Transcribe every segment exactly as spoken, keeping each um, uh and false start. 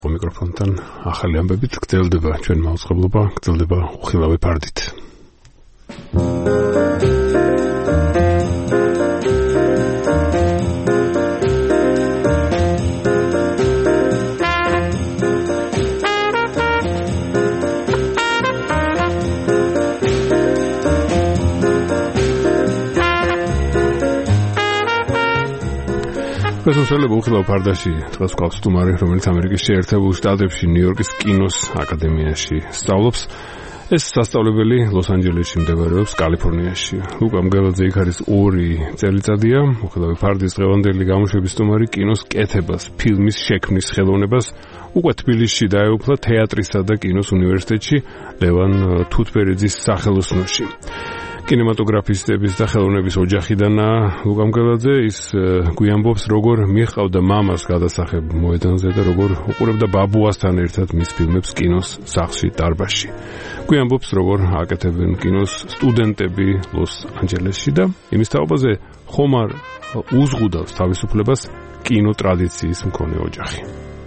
მიკროფონთან ახალი ამბებით გრძელდება ჩვენ მაუწყებლობა, გრძელდება უხილავი ფარდით. პრესონსელები უხილავ ფარდაში დღეს გვყავს სტუმარი, რომელიც ამერიკის შეერთებულ შტატებში ნიუ-იორკის კინოს აკადემიაში სწავლობს. ეს სასწავლებელი ლოს-ანჯელესში მდებარეობს, კალიფორნიაში. ლუკა მგელაძე იქ არის ორი წელიწადია. უხილავი ფარდის დღევანდელი გამოშვების სტუმარი კინოს კეთებას, ფილმის შექმნის ხელოვნებას უკვე თბილისში დაეუფლა თეატრისა და კინოს უნივერსიტეტში ლევან თუთბერიძის სახელოსნოში. კინემატოგრაფისტების და ხელოვნების ოჯახიდანაა ლუკა მგელაძე. ის გვიამბობს, როგორ მიჰყავდა მამას გადასახებ მოედანზე და როგორ უყურებდა ბაბუასთან ერთად მის ფილმებს კინოს სახლში დარბაზში. გვიამბობს, როგორ აკეთებენ კინოს სტუდენტები ლოს-ანჯელესში და იმის თაობაზე ხომ არ უზღუდავს თავისუფლებას კინო ტრადიციის მქონე ოჯახი.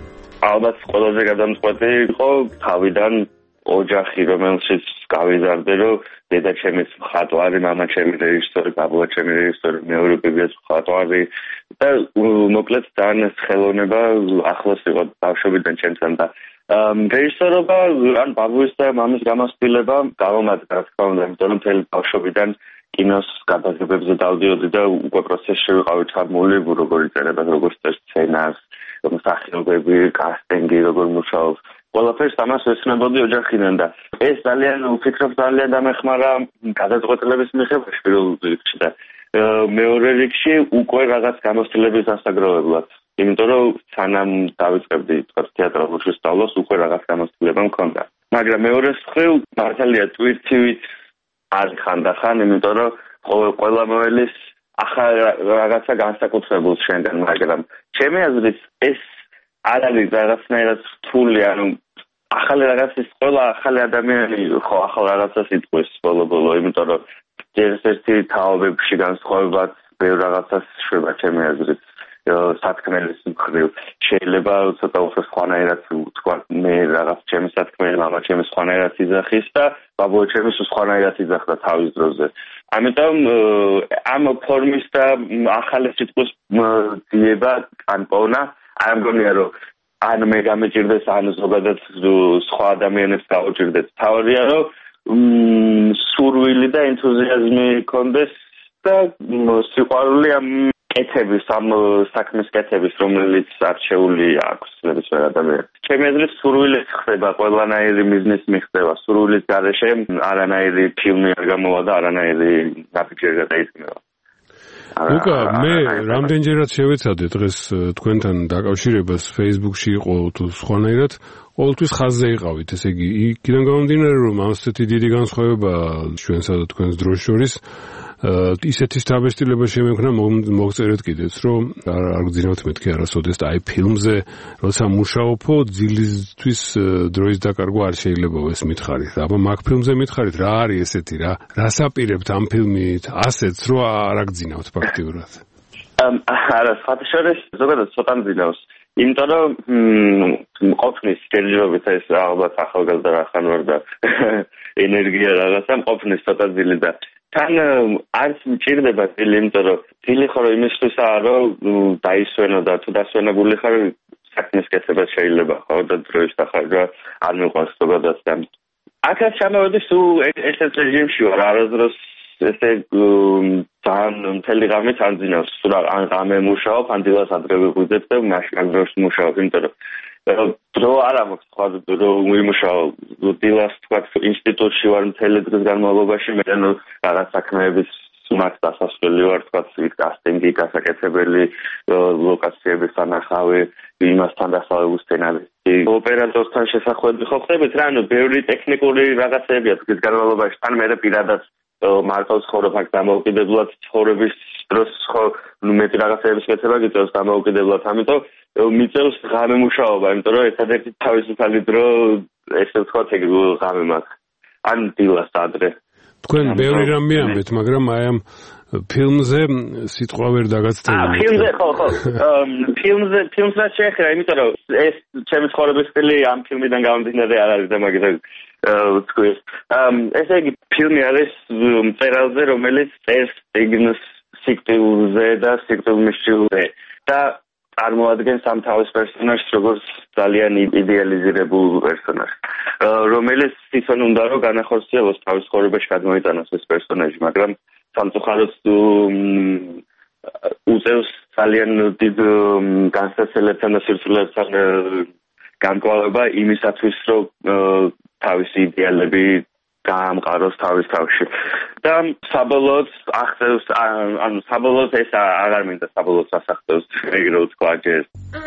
ალბათ ყველაზე გადამწყვეტი იყო თავიდან ოჯახი, რომელშიც გავიზარდე, რომ დედა ჩემის მხატვარი, მამა ჩემი რეჟისორი, ბაბუა ჩემი რეჟისორი, მეორე ბებიაც მხატვარი და მოკლედ ძალიან ხელოვნება ახლოს იყო ბავშვობიდან ჩემთან და რეჟისორობა ან ბაბუის და მამის გამოცდილება გავამართლა, რა თქმა უნდა, იმიტომ რომ მთელი ბავშვობიდან კინოს გადაღებებზე დავდიოდი და უკვე პროცესში ვიყავი ჩაბმული, როგორ იწერება, როგორ წერს სცენარს, მსახიობები, კასტინგი, როგორ მუშაობს. ყველაფერს ამას ვეცნობოდი ოჯახიდან და ეს ძალიან ვფიქრობ ძალიან დამეხმარა გადაწყვეტილების მიღებაში პირველ რიგში და მეორე რიგში უკვე რაღაც გამოცდილების დასაგროვებლად. იმიტომ რომ სანამ დავიწყებდი თქვათ თეატრალურ შესწავლას უკვე რაღაც გამოცდილება მქონდა. მაგრამ მეორე მხრივ მართალია ტვირთივით არ ხანდახან, იმიტომ რომ ყველა მოელის ახალ რაღაცა განსაკუთრებულს შენგან, მაგრამ ჩემი აზრით ეს არ არის რაღაცნაირად რთული, ანუ ახალი რაღაცის ყველა ახალი ადამიანი ხო ახალ რაღაცას იტყვის ბოლო-ბოლო, იმიტომ რომ ერთ-ერთი თაობებში განსხვავებად ბევრ რაღაცას შვება ჩემი აზრით სათქმელის მხრივ. შეიძლება ცოტა უფრო სხვანაირად თქვა, მე რაღაც ჩემი სათქმელი, მამა ჩემი სხვანაირად იძახის და ბაბუა ჩემი სხვანაირად იძახდა თავის დროზე. ამიტომ ამ ფორმის და ახალი სიტყვის ძიება ან პოვნა არ მგონია რომ ან მე გამეჭირდეს ან ზოგადად სხვა ადამიანებს გავუჭირდეთ. თავარია რომ სურვილი და ენთუზიაზმი კონდეს და სიყვარული ამ კეთების, ამ საქმის კეთების, რომელიც არჩეული აქვს ნებისმიერ ადამიანს. ჩემი აზრით სურვილით ხდება ყველანაირი მიზნის მიღწევა. სურვილის გარეშე არანაირი ფილმი არ გამოვა და არანაირი ნაბიჯი არ გადაიქმნება. ლუკა, მე რამდენჯერაც შევეცადე დღეს თქვენთან დაკავშირებას Facebook-ში იყო თუ სხვანაირად, ყოველთვის ხაზზე იყავით, ესე იგი, იქიდან გამომდინარე, რომ ასეთი დიდი განსხვავება ჩვენსა და თქვენს დროს შორის, ისეთი შთაბეჭდილება შემექნა მოგწერეთ კიდეც, რომ არ გძინავთ მეთქი არასოდეს აი ფილმზე, როცა მუშაობო, ძილისთვის დროის დაკარგვა არ შეიძლება ეს მითხარით. აბა მაგ ფილმზე მითხარით, რა არის ესეთი რა? რას აპირებთ ამ ფილმით? ასეც რო არ აგძინავთ ფაქტიურად. არა, სხვადასხვა ზოგადად ცოტა მძინავს. იმიტომ რომ ყოფნის ჯერჯერობით ეს ალბათ ახალგაზრდა რახან ვარ და ენერგია რაღაცა ყოფნის ცოტა ძილი და თან არც მჭირდება ძილი, იმიტომ რომ ძილი ხარო იმისთვისაა, რომ დაისვენო და თუ დასვენებული ხარ საქმის კეთება შეიძლება ხო და დროის დახარჯვა არ მიყვარს ზოგადად და აქაც ჩამოვედი სულ ესეთ რეჟიმში ვარ არასდროს ესე ძალიან მთელი ღამე თანძინავს სულ ან ღამე მუშაობ ან დილას ადრე ვიღვიძებ და მაშინ დროს მუშაობ, იმიტომ რომ დრო არ აქვს სხვა დრო ვიმუშაო დილას თქვა ინსტიტუტში ვარ მთელი დღის განმავლობაში მე რაღაც საქმეების სუმაც დასასვლელი ვარ თქვა კასტინგი, გასაკეთებელი ლოკაციების ანახავი, იმასთან დასავლების სცენარისტი, ოპერატორთან შესახვევები ხო ხდებით რა, ანუ ბევრი ტექნიკური რაღაცებია დღის განმავლობაში, თან მე პირადად მარტო ცხოვრობ აქ დამოუკიდებლად ცხოვრების დროს ხო მეტი რაღაცების კეთება გიწევს დამოუკიდებლად, ამიტომ მიწევს ღამე მუშაობა, იმიტომ რომ ერთადერთი თავისუფალი დრო ესე ვთქვათ ეგ ღამე მაქვს ან დილას ადრე. თქვენ ბევრი რამ მიამბეთ, მაგრამ აი ამ ფილმზე სიტყვა ვერ დაგაცდები. აა ფილმზე ხო ხო. ფილმზე ფილმს რა შეეხება, იმიტომ რომ ეს ჩემი ცხოვრების სტილი ამ ფილმიდან გამომდინარე არ არის და მაგითაც ვთქვი. ესე იგი ფილმი არის მწერალზე, რომელიც წერს ციგნს სიკვდილზე და სიკვდილმისჯილზე და წარმოადგენს ამ თავის პერსონაჟს როგორც ძალიან იდეალიზირებულ პერსონაჟს, რომელიც თვითონ უნდა რომ განახორციელოს თავის ცხოვრებაში გადმოიტანოს ეს პერსონაჟი, მაგრამ სამწუხაროდ უწევს ძალიან დიდ განსაცდელებთან და სირთულეებთან განკვალება იმისათვის, რომ თავისი იდეალები გაამყაროს თავის თავში. და საბოლოოდ აღწევს, ანუ საბოლოოდ ეს აღარ მინდა საბოლოოდ ასახტოს, ეგრე ვთქვა ჯერ.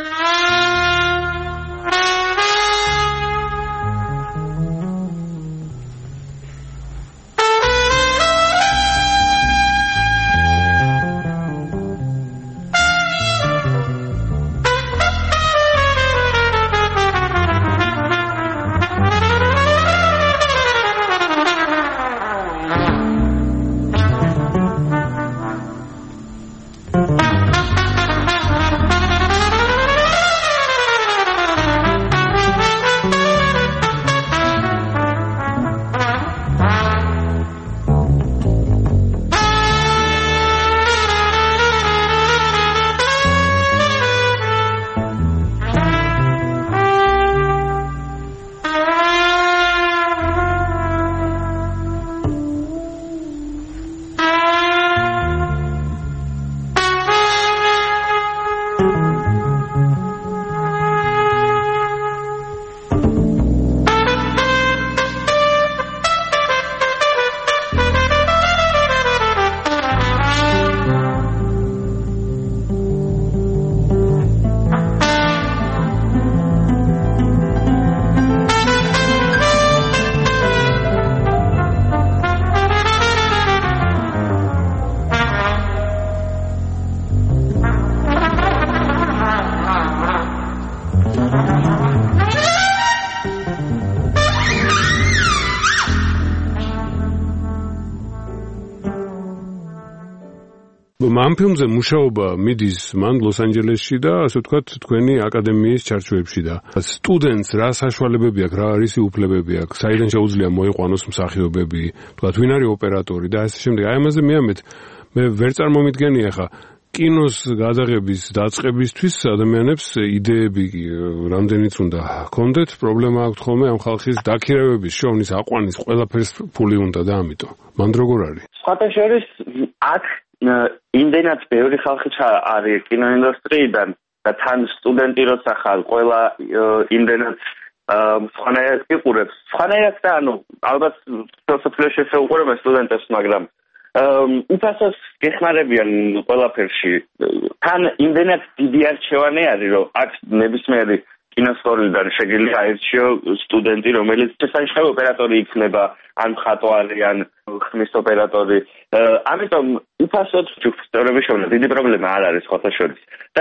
ამ ფილმზე მუშაობა მიდის მან ლოს-ანჯელესში და ასე ვთქვათ თქვენი აკადემიის ჩარჩოებში და სტუდენტს რა საშუალებები აქვს, რა არის უფლებები აქვს, საიდან შეუძლია მოიყვანოს მსახიობები, ვთქვათ ვინ არის ოპერატორი და ასე შემდეგ. აი ამაზე მეამეთ მე ვერ წარმომიდგენია ხა კინოს გადაღების დაწყებისთვის ადამიანებს იდეები რამდენიც უნდა ჰქონდეთ, პრობლემა აქვს ხოლმე ამ ხალხის დაქირავების, შოვნის, აყვანის, ყველაფერს ფული უნდა და ამიტომ. მან როგორ არის? სხვათა შორის აქ იმდენად ბევრი ხალხი არის კინოინდუსტრიიდან და თან სტუდენტი როცა ხარ, ყველა იმდენად სხვანაირად იყურებს. სხვანაირად და ანუ ალბათ სოფლიოში შეუყურებენ სტუდენტებს, მაგრამ უფასოს გეხმარებიან ყველაფერში. თან იმდენად დიდი არჩევანი არის, რომ აქ ნებისმიერი კინოსკოლიდან შეგიძლია აირჩიო სტუდენტი, რომელიც შესანიშნავი ოპერატორი იქნება, ან მხატვარი, ან ხმის ოპერატორი. ამიტომ უფასოდ ჯგუფისწორების შოვნა დიდი პრობლემა არ არის სხვათა შორის. და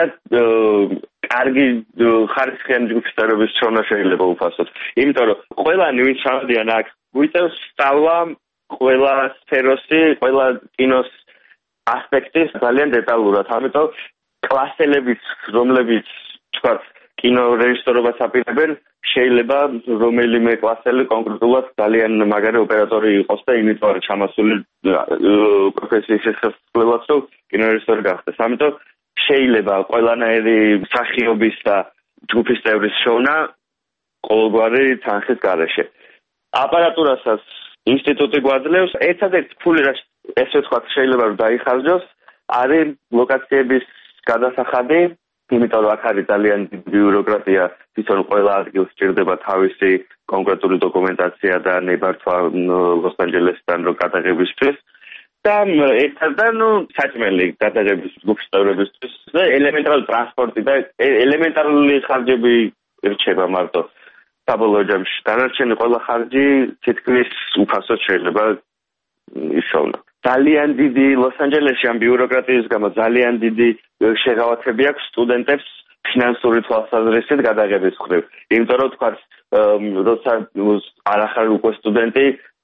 კარგი ხარისხიანი ჯგუფისწორების შოვნა შეიძლება უფასოდ. იმიტომ რომ ყველანი ვინც ჩავდიან აქ, უიწევს სწავლა ყველა სფეროსი, ყველა კინოს ასპექტის ძალიან დეტალურად. ამიტომ კლასელებიც, რომლებიც თქვათ კინო რეჟისორობას აპირებენ, შეიძლება რომელიმე კლასელი კონკრეტულად ძალიან მაგარი ოპერატორი იყოს და იმიტომ არის ჩამასული პროფესიის შესაძლებლად, რომ კინორეჟისორი გახდეს. ამიტომ შეიძლება ყველანაირი მსახიობის და ჯგუფის წევრის შოვნა ყოველგვარი თანხის გარეშე. აპარატურასაც ინსტიტუტი გვაძლევს, ერთადერთი ფული რაც ესე ვთქვათ შეიძლება რომ დაიხარჯოს, არის ლოკაციების გადასახადი, იმიტომ რომ აქ არის ძალიან დიდი ბიუროკრატია, თვითონ ყველა ადგილს სჭირდება თავისი კონკრეტული დოკუმენტაცია და ნებართვა ლოს-ანჯელესიდან რო გადაღებისთვის. და ერთადან ნუ საჭმელი გადაღების ჯგუფის წევრებისთვის და ელემენტარული ტრანსპორტი და ელემენტარული ხარჯები რჩება მარტო საბოლოო ჯამში. დანარჩენი ყველა ხარჯი თითქმის უფასოდ შეიძლება ისოვნა. ძალიან დიდი ლოს-ანჯელესში ამ ბიუროკრატიის გამო ძალიან დიდი შეღავათები აქვს სტუდენტებს ფინანსური თვალსაზრისით გადაღების მხრივ. იმიტომ რომ თქვა როცა არ ახარ უკვე სტუდენტი,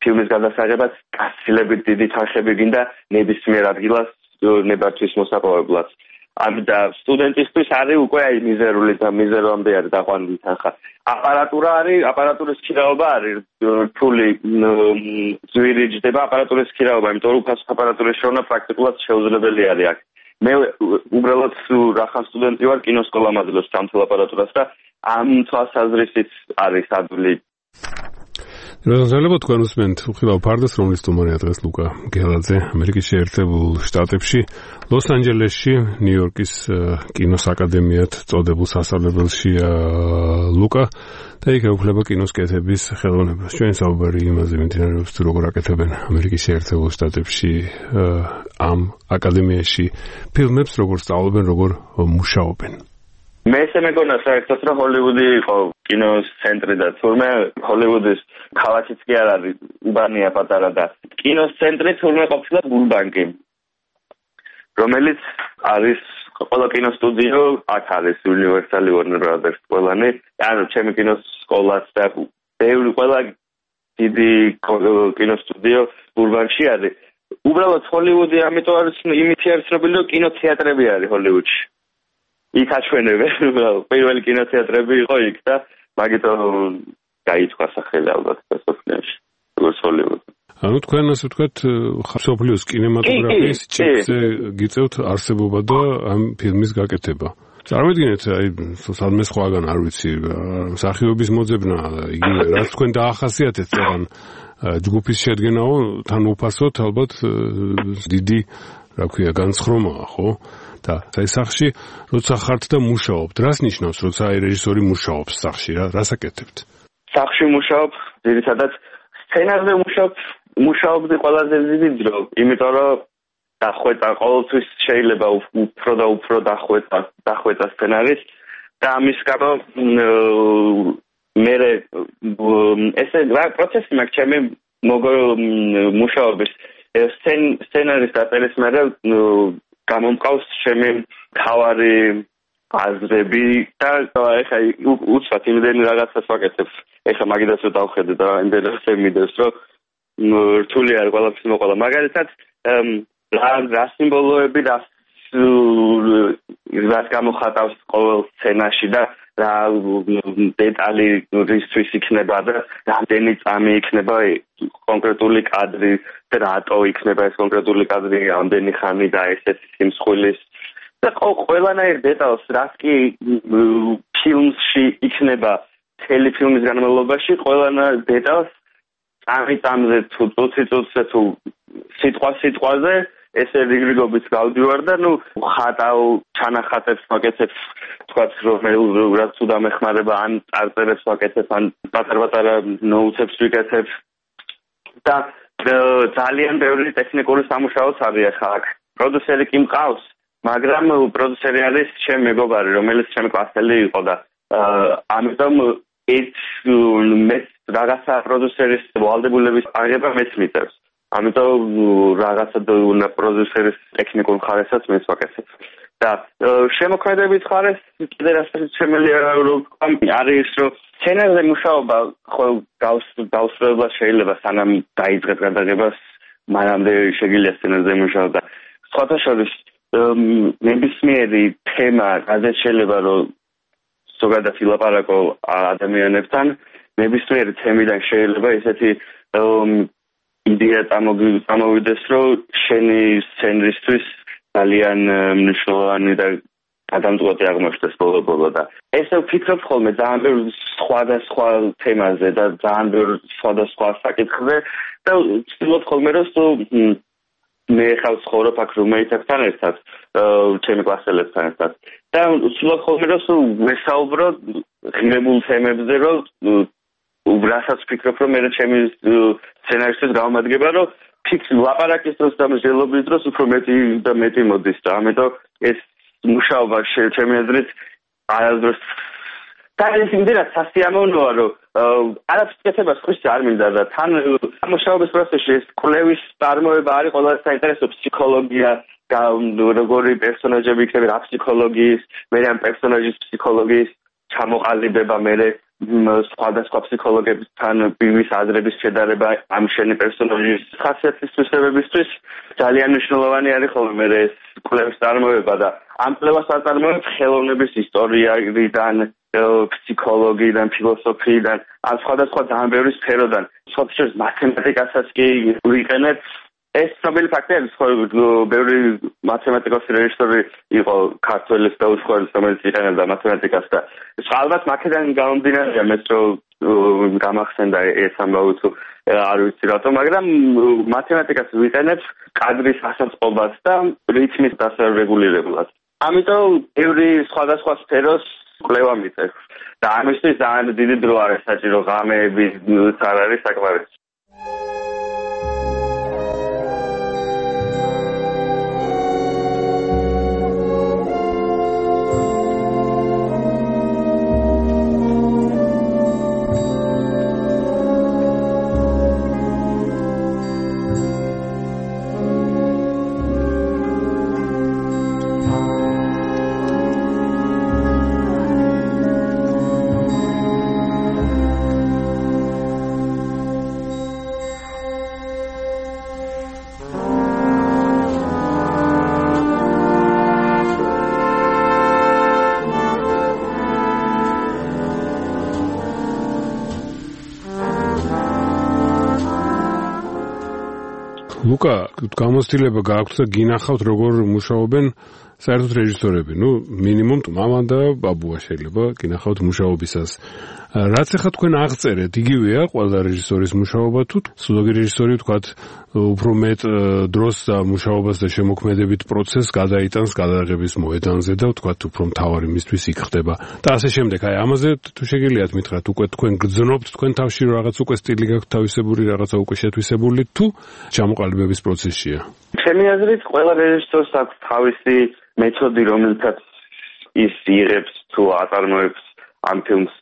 ფილმის გადასაღებად გაცილებით დიდი თანხები გინდა ნებისმიერ ადგილას ნებართვის მოსაპოვებლად. და სტუდენტისთვის არის უკვე აი მიზერული და მიზერამდე არის დაყვანილი თანხა. აპარატურა არის, აპარატურის ქირაობა არის რთული ძვირი ჯდება აპარატურის ქირაობა, იმიტომ რომ უფასო აპარატურის შოვნა პრაქტიკულად შეუძლებელი არის აქ. მე უბრალოდ რახან სტუდენტი ვარ, კინოსკოლა მაძლევს სამთელ აპარატურას და ამ თვალსაზრისით არის ადვილი. რაზმალება თქვენ უსმენთ უხილავ ფარდას, რომლის სტუმარია დღეს ლუკა გელაძე, ამერიკის შეერთებულ შტატებში, ლოს-ანჯელესში, ნიუ-იორკის კინოს აკადემიად წოდებულ სასწავლებელშია ლუკა და იქ ეუფლება კინოს კეთების ხელოვნებას. ჩვენ საუბარი იმაზე მიმდინარეობს, თუ როგორ აკეთებენ ამერიკის შეერთებულ შტატებში ამ აკადემიაში ფილმებს, როგორ სწავლობენ, როგორ მუშაობენ. მე ესე მეგონა საერთოდ რომ ჰოლივუდი იყო კინოს ცენტრი და თურმე ჰოლივუდის ქალაქიც კი არ არის უბანია პატარა და კინოს ცენტრი თურმე ყოფილა ბურბანკი, რომელიც არის ყველა კინოსტუდიო აქ არის Universal Warner Brothers ყველანი, ანუ ჩემი კინოსკოლაც და ბევრი ყველა დიდი კინოსტუდიო ბურბანკში არის. უბრალოდ ჰოლივუდი ამიტომ არის იმითი არის ცნობილი, რომ კინოთეატრები არის ჰოლივუდში. იქ აჩვენებენ, პირველი კინოთეატრები იყო იქ და მაგიტომ გაითქვა სახელი ალბათ სოფლიოში, როგორც ჰოლივუდი. ანუ თქვენ ასე ვთქვათ, სოფლიოს კინემატოგრაფიის ჭიქზე გიწევთ არსებობა და ამ ფილმის გაკეთება. წარმოიდგინეთ, აი, სადმე სხვაგან არ ვიცი, მსახიობის მოძებნა, იგივე, რაც თქვენ დაახასიათეთ წეგან ჯგუფის შედგენაო, თან უფასოდ ალბათ დიდი, რა ქვია, განცხრომაა, ხო? და აი სახში როცა ხართ და მუშაობთ, რას ნიშნავს, როცა აი რეჟისორი მუშაობს სახში, რა რას აკეთებთ? სახში მუშაობ, ძირითადად სცენარზე მუშაობ, მუშაობდი ყველაზე დიდი დრო, იმიტომ რომ დახვეწა ყოველთვის შეიძლება უფრო და უფრო დახვეწა, დახვეწა სცენარის და ამის გამო მე ესე რა პროცესი მაქვს ჩემი მუშაობის სცენარის დაწერის მერე გამომყავს ჩემი თავარი აზრები და ეხლა უცბად იმდენი რაღაცას ვაკეთებ. ეხლა მაგიდას რომ დავხედე და იმდენი რაღაცები მიდევს, რომ რთული არ ყველაფერს მოყოლა. მაგალითად, რა რა სიმბოლოები და რაც გამოხატავს ყოველ სცენაში და რა დეტალი რისთვის იქნება და რამდენი წამი იქნება კონკრეტული კადრი და რატო იქნება ეს კონკრეტული კადრი რამდენი ხანი და ესეთი სიმსხვილის და ყველანაირ დეტალს რაც კი ფილმში იქნება მთელი ფილმის განმავლობაში ყველანაირ დეტალს წამი წამზე თუ წუთი წუთზე თუ სიტყვა სიტყვაზე ესე რიგრიგობით გავდივარ და ნუ ხატავ ჩანახატებს ვაკეთებ თქვათ რომ რაც თუ დამეხმარება ან წარწერებს ვაკეთებ ან პატარ-პატარა ნოუთებს ვიკეთებ და ძალიან ბევრი ტექნიკური სამუშაოც არის ახლა აქ. პროდიუსერი კი მყავს, მაგრამ პროდიუსერი არის ჩემი მეგობარი, რომელიც ჩემი კლასელი იყო და ამიტომ ეს მე რაღაცა პროდიუსერის ვალდებულების აღება მეც მიწევს. ამიტომ რაღაცა პროდიუსერის ტექნიკურ მხარესაც მეც ვაკეთებ. და შემოქმედებით მხარეს კიდე რასაც შემიძლია რომ არის რომ სცენარზე მუშაობა ხო გაუსწრებლად შეიძლება სანამ დაიწყებ გადაღებას, მანამდე შეგიძლია სცენარზე მუშაობა. სხვათა შორის ნებისმიერი თემა, რაზეც შეიძლება რომ ზოგადად ილაპარაკო ადამიანებთან, ნებისმიერი თემიდან შეიძლება ესეთი იდეა წამოვიდეს, რომ შენი სცენარისთვის ძალიან მნიშვნელოვანი და გადამწყვეტი აღმოჩნდეს ბოლო-ბოლო და ესე ვფიქრობ ხოლმე ძალიან ბევრ სხვადასხვა თემაზე და ძალიან ბევრ სხვადასხვა საკითხზე და ვცდილობ ხოლმე რომ მე ხავ ცხოვრობ აქ რუმეითებთან ერთად, ჩემი კლასელებთან ერთად და ვცდილობ ხოლმე რომ ვესაუბრო ღირებულ თემებზე, რომ რასაც ვფიქრობ რომ მე ჩემი სცენარისტის გამომადგება, რომ ფიქს ლაპარაკის დროს და მსჯელობის დროს უფრო მეტი და მეტი მოდის და ამიტომ ეს მუშაობა ჩემი აზრით არასდროს და ეს იმდენად სასიამოვნოა, რომ არაფერს კეთებას ხვის არ მინდა და თან მუშაობის პროცესში ეს კვლევის წარმოება არის ყველაზე საინტერესო ფსიქოლოგია და როგორი პერსონაჟები იქნება რა ფსიქოლოგიის, მე ამ პერსონაჟის ფსიქოლოგიის ჩამოყალიბება, მე სხვადასხვა ფსიქოლოგებთან პირის აზრების შედარება ამ შენი პერსონაჟის ხასიათის თვისებებისთვის ძალიან მნიშვნელოვანი არის ხოლმე მე ეს კვლევის წარმოება და ამ კვლევას აწარმოებს ხელოვნების ისტორიიდან, ფსიქოლოგიიდან, ფილოსოფიიდან, ან სხვადასხვა ძალიან ბევრი სფეროდან. სოციალურ მათემატიკასაც კი ვიყენებ. ეს ცნობილი ფაქტია, რომ ბევრი მათემატიკოსი რეჟისორი იყო ქართველის და უშუალოდ რომელიც იყენებდა მათემატიკას და ალბათ მაქედან გამომდინარეა მეც რომ გამახსენდა ეს ამბავი თუ არ ვიცი რატომ, მაგრამ მათემატიკას ვიყენებ კადრის ასაწყობას და რითმის დასარეგულირებლად. ამიტომ ბევრი სხვადასხვა სფეროს კვლევა მიწევს და ამისთვის ძალიან დიდი დრო არის საჭირო, ღამეები არ არის საკმარისი. ლუკა, გამოცდილება გააქვთ და გინახავთ როგორ მუშაობენ საერთოდ რეჟისორები. ნუ მინიმუმ მამა და ბაბუა შეიძლება გინახავთ მუშაობისას. რაც ახლა თქვენ აღწერეთ, იგივეა ყველა რეჟისორის მუშაობა თუ ზოგი რეჟისორი თქვათ უფრო მეტ დროს და მუშაობას და შემოქმედებით პროცესს გადაიტანს გადაღების მოედანზე და თქვათ უფრო მთავარი მისთვის იქ ხდება. და ასე შემდეგ. აი ამაზე თუ შეგიძლიათ მითხრათ, უკვე თქვენ გძნობთ თქვენ თავში რომ რაღაც უკვე სტილი გაქვთ თავისებური, რაღაცა უკვე შეთვისებული თუ ჩამოყალიბების პროცესშია. ჩემი აზრით, ყველა რეჟისორს აქვს თავისი მეთოდი, რომელთაც ის იღებს თუ აწარმოებს ამ ფილმს.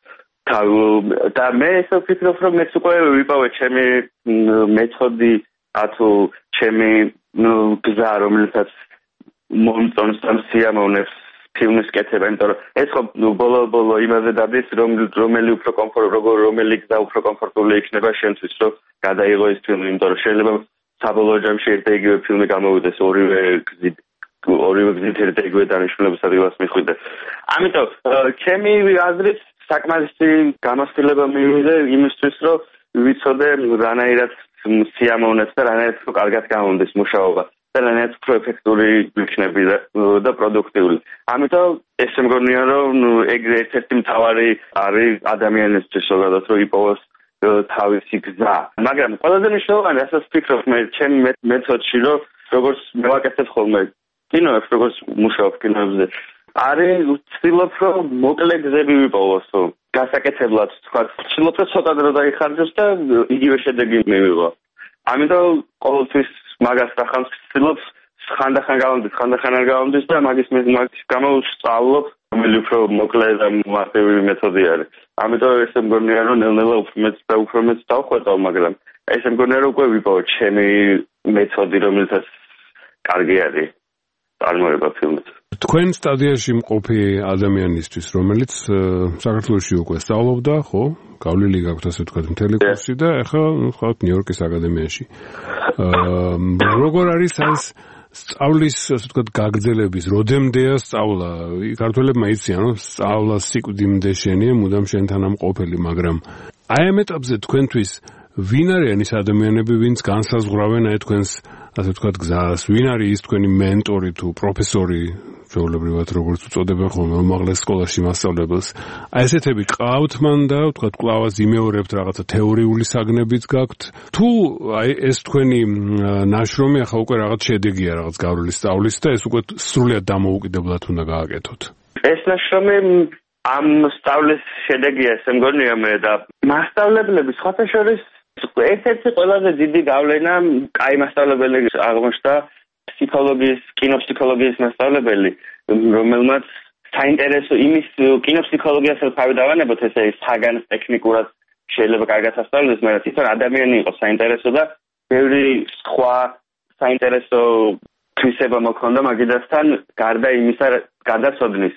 და მე ესე ვფიქრობ, რომ მეც უკვე ვიპოვე ჩემი მეთოდი, თუ ჩემი გზა, რომელთაც მომწონს და სიამოვნებს ფილმის კეთება, იმიტომ რომ ეს ხო ბოლო-ბოლო იმაზე დადის, რომ რომელი უფრო კომფორტ, როგორ რომელი გზა უფრო კომფორტული იქნება შენთვის, რომ გადაიღო ეს ფილმი, იმიტომ რომ შეიძლება საბოლოო ჯამში ერთ იგივე ფილმი გამოვიდეს ორივე გზით. ორივე გზით ერთ იგივე დანიშნულების ადგილას მიხვიდე. ამიტომ ჩემი აზრით საკმარისი გამოცდილება მივიდე იმისთვის, რომ ვიცოდე რანაირად სიამოვნებს და რანაირად კარგად გამომდის მუშაობა და რანაირად უფრო ეფექტური იქნება და პროდუქტიული. ამიტომ ეს მგონია, რომ ეგრე ერთ-ერთი მთავარი არის ადამიანისთვის, ზოგადად რომ იპოვოს თავისი გზა. მაგრამ ყველაზე მნიშვნელოვანი, რასაც ვფიქრობ მე ჩემი მეთოდში, რომ როგორც მე ვაკეთებ ხოლმე კინოებს, როგორც მუშაობ კინოებზე, არის ვცდილობ, რომ მოკლე გზები ვიპოვოს, გასაკეთებლად, თქვა, ვცდილობ, რომ ცოტა დრო დაიხარჯოს და იგივე შედეგი მივიღო. ამიტომ ყოველთვის მაგას რახანს ვცდილობ, ხანდახან გავამდის, ხანდახან არ გავამდის და მაგის მაგის გამო ვსწავლობ, რომელი უფრო მოკლე და მარტივი მეთოდი არის. ამიტომ ესე მგონია, რომ ნელ-ნელა უფრო მეც და უფრო მეც დავხვეწავ, მაგრამ ესე მგონია, რომ უკვე ვიპოვე ჩემი მეთოდი, რომელსაც კარგი არის წარმოება ფილმით. თქვენ სტადიაში მყოფი ადამიანისთვის, რომელიც საქართველოში უკვე სწავლობდა, ხო? გავლილი გაქვთ ასე ვთქვათ მთელი კურსი და ახლა ხავთ ნიუ-იორკის აკადემიაში. როგორ არის ეს სწავლის, ასე ვთქვათ, გაგრძელების, როდემდეა სწავლა? ქართველებმა იციან, რომ სწავლა სიკვდიმდე შენია, მუდამ შენთან ამ ყოფილი, მაგრამ აი ამ ეტაპზე თქვენთვის ვინ არიან ის ადამიანები, ვინც განსაზღვრავენ აი თქვენს, ასე ვთქვათ, გზას? ვინ არის ის თქვენი მენტორი თუ პროფესორი, ჩვეულებრივად როგორც უწოდებენ ხოლმე უმაღლეს სკოლაში მასწავლებელს? აი ესეთები ყავთ მან და ვთქვათ, კლავას იმეორებთ რაღაცა თეორიული საგნებიც გაქვთ? თუ აი ეს თქვენი ნაშრომი ახლა უკვე რაღაც შედეგია რაღაც გავლილი სწავლის და ეს უკვე სრულად დამოუკიდებლად უნდა გააკეთოთ? ეს ნაშრომი ამ სწავლის შედეგია, ესე მგონია მე და მასწავლებლები სხვათა შორის ერთ-ერთი ყველაზე დიდი გავლენა კაი მასწავლებელი აღმოჩნდა ფსიქოლოგიის, კინოფსიქოლოგიის მასწავლებელი, რომელმაც საინტერესო იმის კინოფსიქოლოგიას თავი დავანებოთ, ესე საგანს ტექნიკურად შეიძლება კარგად ასწავლოს, მაგრამ თვითონ ადამიანი იყო საინტერესო და ბევრი სხვა საინტერესო თვისება მოქონდა მაგიდასთან, გარდა იმისა, გადაცოდნისა.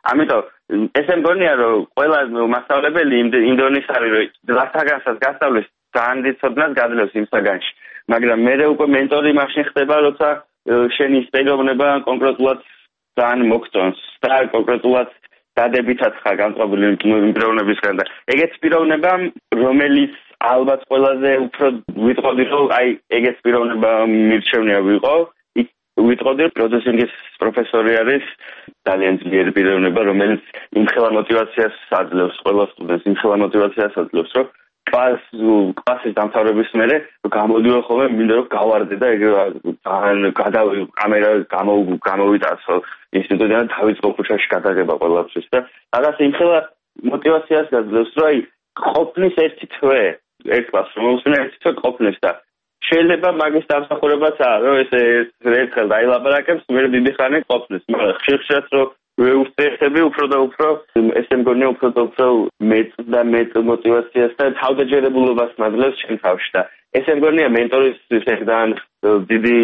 ამიტომ ესე მგონია რომ ყველა მასწავლებელი იმდენის არის რომ რასაგანსაც გასწავლის ძალიან დიდ ცოდნას გაძლევს იმ საგანში, მაგრამ მე უკვე მენტორი მაშინ ხდება, როცა შენი პიროვნება კონკრეტულად ძალიან მოგწონს და კონკრეტულად დადებითად ხარ განწყობილი იმ პიროვნებისგან და ეგეც პიროვნება, რომელიც ალბათ ყველაზე უფრო ვიტყოდი რომ აი ეგეც პიროვნება მირჩევნია ვიყო, ვიტყოდი პროცესინგის პროფესორი არის ძალიან ძლიერი პიროვნება, რომელიც იმხელა მოტივაციას აძლევს ყველა სტუდენტს, იმხელა მოტივაციას აძლევს, რომ კლას კლასის დამთავრების მერე გამოდიო ხოლმე მინდა რომ გავარდე და ეგ ძალიან გადავი კამერა გამოვიტაცო ინსტიტუტიდან დავიწყო ქუჩაში გადაღება ყველაფრის და რაღაც იმხელა მოტივაციას გაძლევს, რომ აი ყოფნის ერთი თვე ერთ კლასს რომელსაც ერთი თვე ყოფნის და შეიძლება მაგის დამსახურებაცაა რომ ეს ერთხელ დაილაპარაკებს მე დიდი ხანი ყოფნის, მაგრამ ხშირად რომ ვეუსტერთები უფრო და უფრო ესე მგონია უფრო და უფრო მეც და მეც მოტივაციას და თავდაჯერებულობას მაძლევს ჩემ თავში და ესე მგონია მენტორის ძალიან დიდი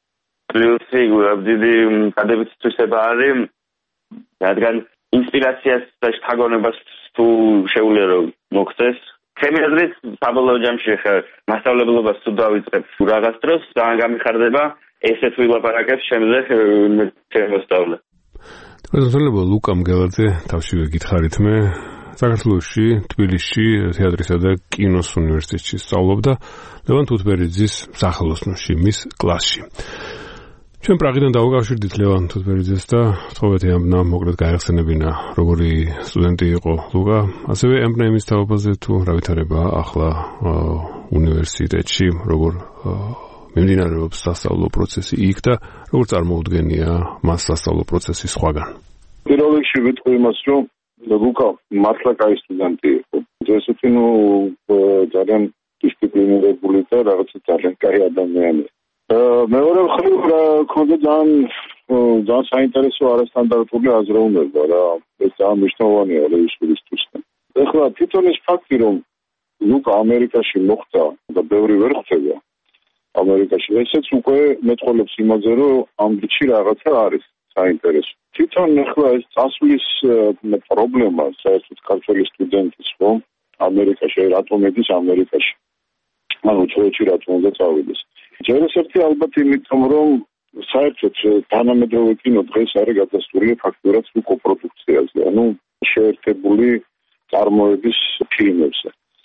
პლუსი, დიდი დადებითი თვისება არის, რადგან ინსპირაციას და შთაგონებას თუ შეუძლია რომ მოგწეს ჩემი აზრით საბოლოო ჯამში ხა მასშტაბლობას თუ დავიწყებ რაღაც დროს ძალიან გამიხარდება ესეთ ვილაპარაკებს ჩემზე შემოსწავლე. პროფესორ ლუკა მგელაძე თავშივე გითხარით მე საქართველოში თბილისში თეატრისა და კინოს უნივერსიტეტში სწავლობდა ლევან თუთბერიძის სახელოსნოში მის კლასში. ჩვენ პრაღიდან დავუკავშირდით ლევან თუთბერიძეს და თხოვეთ ემბნა მოკლედ გაიხსენებინა როგორი სტუდენტი იყო ლუკა, ასევე ემბნა იმის თაობაზე თუ რა ვითარება ახლა უნივერსიტეტში, როგორ მიმდინარეობს სასწავლო პროცესი იქ და როგორ წარმოუდგენია მას სასწავლო პროცესი სხვაგან. პირველ რიგში ვიტყვი იმას, რომ ლუკა მართლა კაი სტუდენტი იყო. ესეთი ნუ ძალიან დისციპლინირებული და რაღაცა ძალიან კაი ადამიანი. მეორე მხრივ ქონდა ძალიან ძალიან საინტერესო არასტანდარტული აზროვნება რა. ეს ძალიან მნიშვნელოვანია რეჟისურისთვის. ეხლა თვითონ ეს ფაქტი, რომ ლუკა ამერიკაში მოხდა და ბევრი ვერ ხვდება ამერიკაში, ესეც უკვე მეტყოლებს იმაზე, რომ ამ რიგში რაღაცა არის საინტერესო. თვითონ ეხლა ეს წასვლის პრობლემა საერთოდ ქართველი სტუდენტის რომ ამერიკაში, რატომ ედის ამერიკაში? ანუ ჩვენში რატომ უნდა წავიდეს? ჯერ ერთი ალბათ იმიტომ, რომ საერთოდ თანამედროვე კინო დღეს არის გადასული ფაქტურად კოპროდუქციაზე, ანუ შეერთებული წარმოების ფილმებზე.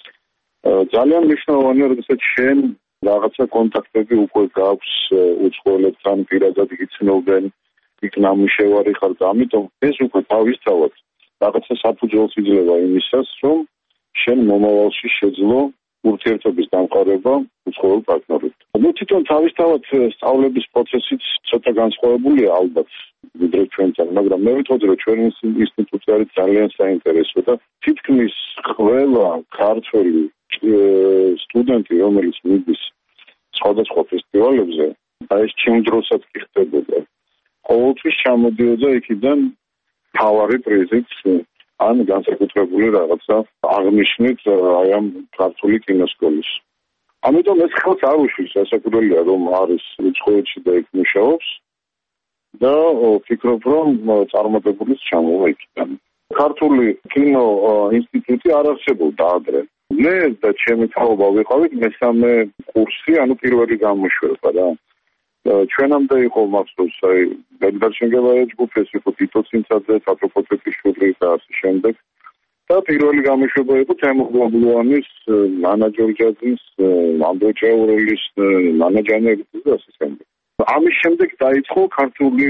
ძალიან მნიშვნელოვანია, როდესაც შენ რაღაცა კონტაქტები უკვე გაქვს უცხოელებთან, პირადად იგრძნობენ, იქ ნამუშევარი ხარ და ამიტომ ეს უკვე თავისთავად რაღაცა საფუძველს იძლევა იმისას, რომ შენ მომავალში შეძლო ურთიერთობის დამყარება უცხოელ პარტნიორებთან. ნუ თვითონ თავისთავად სწავლების პროცესიც ცოტა განსხვავებულია ალბათ ვიდრე ჩვენთან, მაგრამ მე ვიტყოდი, რომ ჩვენი ინსტიტუტი არის ძალიან საინტერესო და თითქმის ყველა ქართველი სტუდენტი, რომელიც მიდის სხვადასხვა ფესტივალებზე, აი ეს ჩემ დროსაც კი ხდებოდა. ყოველთვის ჩამოდიოდა იქიდან თავარი პრიზით ან განსაკუთრებული რაღაცა აღნიშნით აი ამ ქართული კინოსკოლის. ამიტომ ეს ხელს არ უშლის, ასაკურველია რომ არის უცხოეთში და იქ მუშაობს და ვფიქრობ რომ წარმატებულიც ჩამოვა იქიდან. ქართული კინო ინსტიტუტი არ არსებობდა ადრე. მე და ჩემი თაობა ვიყავით მესამე კურსი, ანუ პირველი გამოშვება რა. ჩვენამდე იყო მახსოვს აი ბეგდარ შენგელაიაჩ ჯგუფი, ეს იყო თითო ცინცაძე, თათო კოწეტიშვილი და ასე შემდეგ. და პირველი გამოშვება იყო თემურ გოგლუანის, ნანა ჯორჯაძის, ანდრე ჭეურელის, ნანა ჯანელიძის და ასე შემდეგ. ამის შემდეგ დაიწყო ქართული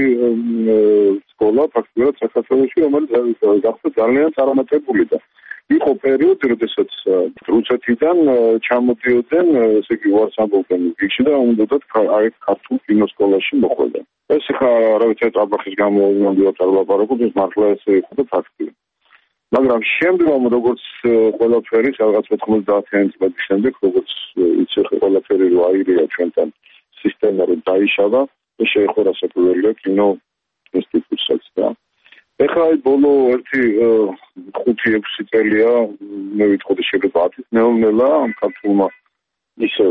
სკოლა ფაქტურად საქართველოში, რომელიც გახდა ძალიან წარმატებული და იყო პერიოდი, როდესაც რუსეთიდან ჩამოდიოდნენ, ესე იგი ვარს ამბობდნენ გიქში და უნდათ აი ქართულ კინოსკოლაში მოხვდა. ეს ხა რა ვიცი აბახის გამო უნდათ არ ლაპარაკობ, ეს მართლა ესე იყო და ფაქტია. მაგრამ შემდგომ როგორც ყველაფერი რაღაც ოთხმოცდაათიანი წლების შემდეგ, როგორც იცი ყველაფერი რო აირია ჩვენთან სისტემა რო დაიშალა, ეს შეეხო რასაკვირველია კინო ინსტიტუტსაც და ეხლა აი ბოლო ერთი ხუთი ექვსი წელია მე ვიტყოდი შეიძლება ათი ნელ-ნელა ამ ქართულმა ისევ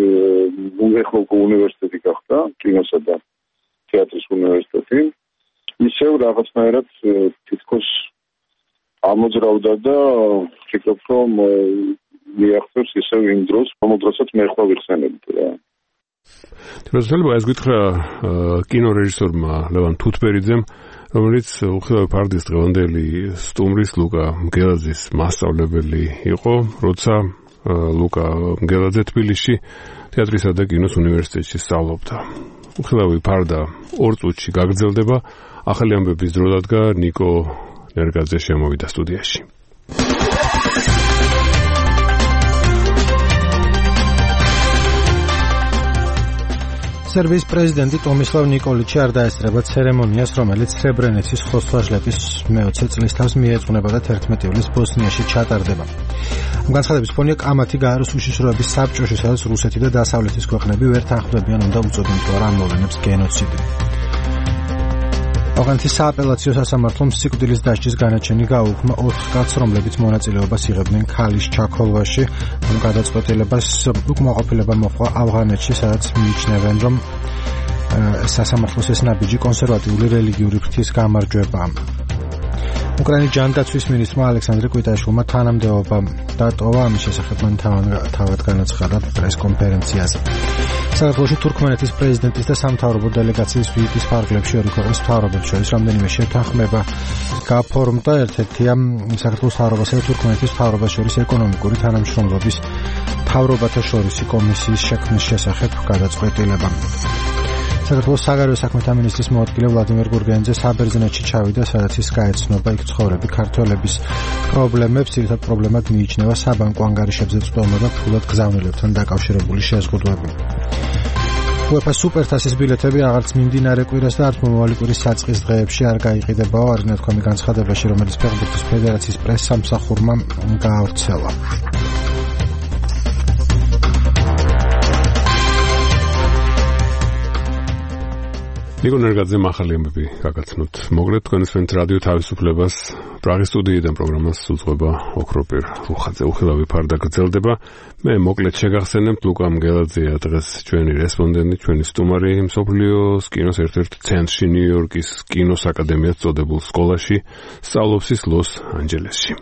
ეხლა უნივერსიტეტი გახდა კინოსა და თეატრის უნივერსიტეტი ისევ რაღაცნაირად თითქოს ამოძრავდა და ვფიქრობ, რომ მიაღწევს ისევ იმ დროს, რომ დროსაც მე ხვალ ვიხსენებდი რა. თუმცა ეს გითხრა კინორეჟისორმა ლევან თუთბერიძემ, რომელიც უხილავი ფარდის დღევანდელი სტუმრის ლუკა მგელაძის მასწავლებელი იყო, როცა ლუკა მგელაძე თბილისში თეატრისა და კინოს უნივერსიტეტში სწავლობდა. უხილავი ფარდა ორ წუთში გაგრძელდება. ახალი ამბების დრო დადგა, ნიკო ნერგაძე შემოვიდა სტუდიაში. სერბიის პრეზიდენტი ტომისლავ ნიკოლიჩი არ დაესწრება ცერემონიას, რომელიც სრებრენიცის ხოსლაჟლების მეოცე წლისთავს მიეძღვნებოდა თერთმეტი ივლისს ბოსნიაში ჩატარდება. ამ განცხადების ფონია კამათი გააროს უშიშროების საბჭოში, სადაც რუსეთი და დასავლეთის ქვეყნები ვერ თანხმდებიან, უნდა უწოდნენ თუ არა ამ მოვლენებს გენოციდი. ავღანეთის სააპელაციო სასამართლომ სიკვდილის დასჯის განაჩენი გაუქმა ოთხ კაცს, რომლებიც მონაწილეობას იღებდნენ ქალის ჩაქოლვაში. ამ გადაწყვეტილებას უკმაყოფილება მოჰყვა ავღანეთში, სადაც მიიჩნევენ, რომ სასამართლოს ეს ნაბიჯი კონსერვატიული რელიგიური ფრთის გამარჯვებაა. უკრაინის ჯანდაცვის მინისტრმა ალექსანდრე კვიტაშვილმა თანამდებობა დატოვა, ამის შესახებ მან თავად განაცხადა პრესკონფერენციაზე. საქართველოში თურქმენეთის პრეზიდენტის და სამთავრობო დელეგაციის ვიზიტის ფარგლებში ორი ქვეყნის მთავრობებს შორის რამდენიმე შეთანხმება გაფორმდა. ერთ-ერთია საქართველოს მთავრობასა და თურქმენეთის მთავრობას შორის ეკონომიკური თანამშრომლობის მთავრობათა შორისი კომისიის შექმნის შესახებ გადაწყვეტილება. საქართველოს საგარეო საქმეთა მინისტრის მოადგილე ვლადიმერ გურგენიძე საბერძნეთში ჩავიდა, სადაც ის გაეცნობა იქ ცხოვრები ქართველების პრობლემებს. ძირითად პრობლემად მიიჩნევა საბანკო ანგარიშებზე წვდომა და ფულად გზავნილებთან დაკავშირებული შეზღუდვები. UEFA სუპერთასის ბილეთები აღარც მიმდინარე კვირას და არც მომავალი კვირის საწყის დღეებში არ გაიყიდებაო, არ ინათქვამი განცხადებაში, რომელიც ფეხბურთის ფედერაციის პრესსამსახურმა გაავრცელა. ნიკო ნერგაძემ ახალი ამბები გაგაცნოთ. მოგლეთ თქვენს რადიო თავისუფლებას პრაღის სტუდიიდან პროგრამას უძღვება ოქროპირ რუხაძე. უხილავი ფარდა გრძელდება. მე მოკლედ შეგახსენებთ, ლუკა მგელაძეა დღეს ჩვენი რესპონდენტი, ჩვენი სტუმარი მსოფლიოს კინოს ერთ-ერთ ცენტრში, ნიუ-იორკის კინოს აკადემიას წოდებულ სკოლაში, სწავლობს ის ლოს ანჯელესში.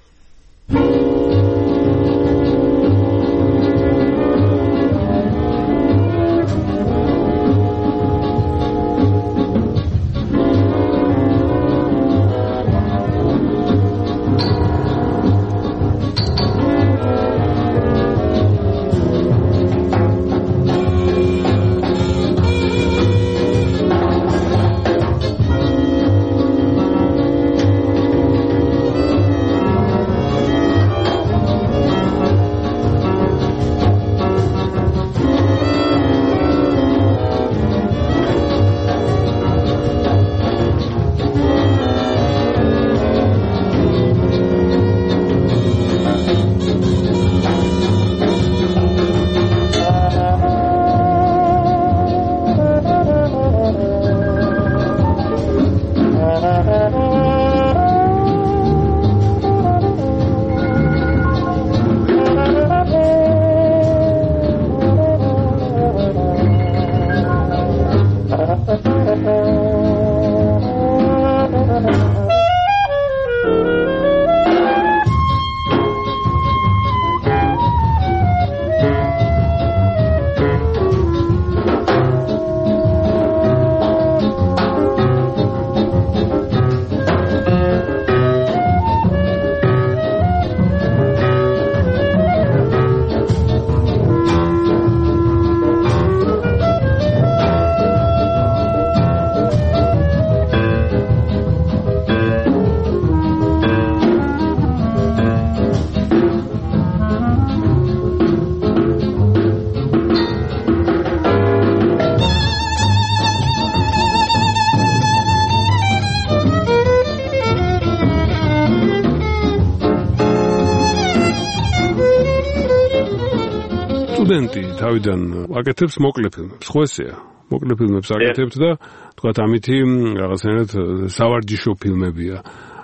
სტუდენტი თავიდან აკეთებს მოკლე ფილმებს, ხო ესეა? მოკლე ფილმებს აკეთებთ და თქვათ ამითი რაღაცნაირად სავარჯიშო ფილმებია.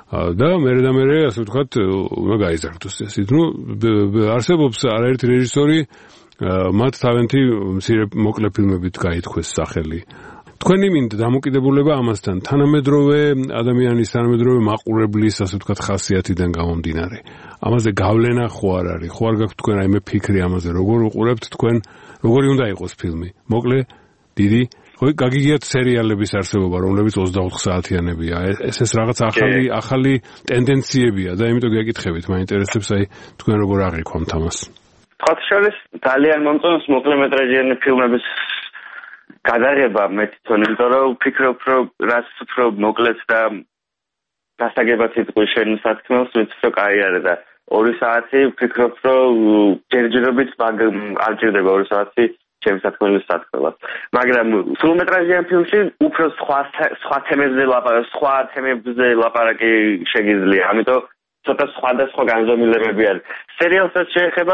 და მერე და მერე ასე ვთქვათ, უნდა გაიზარდოს ესეთ. ნუ არსებობს არაერთი რეჟისორი, მათ თავენთი მცირე მოკლე ფილმებით გაითქვეს სახელი. თქვენი მინდა დამოკიდებულება ამასთან, თანამედროვე ადამიანის, თანამედროვე მაყურებლის, ასე ვთქვათ, ხასიათიდან გამომდინარე. ამაზე გავლენა ხო არ არის? ხო არ გაქვთ თქვენ რაიმე ფიქრი ამაზე, როგორ უყურებთ თქვენ, როგორი უნდა იყოს ფილმი? მოკლე, დიდი, ხო, გაგიგიათ სერიალების არსებობა, რომლებიც ოცდაოთხ საათიანებია. ეს ეს რაღაც ახალი ახალი ტენდენციებია და იმიტომ გეკითხებით, მაინტერესებს აი თქვენ როგორ აღიქვამთ ამას. თქვათ შორის ძალიან მომწონს მოკლემეტრაჟიანი ფილმების გადაღება მე თვითონ, იმიტომ რომ ვფიქრობ, რომ რაც უფრო მოკლედ და გასაგებად იტყვის შენ სათქმელს, მით უფრო კაი არის და ორი საათი ვფიქრობ, რომ ჯერჯერობით არ ჭირდება ორი საათი ჩემს სათქმელის სათქმელად. მაგრამ სრულმეტრაჟიან ფილმში უფრო სხვა სხვა თემებზე ლაპარაკი, სხვა თემებზე ლაპარაკი შეგიძლია. ამიტომ ცოტა სხვადასხვა განზომილებები არის. სერიალსაც შეეხება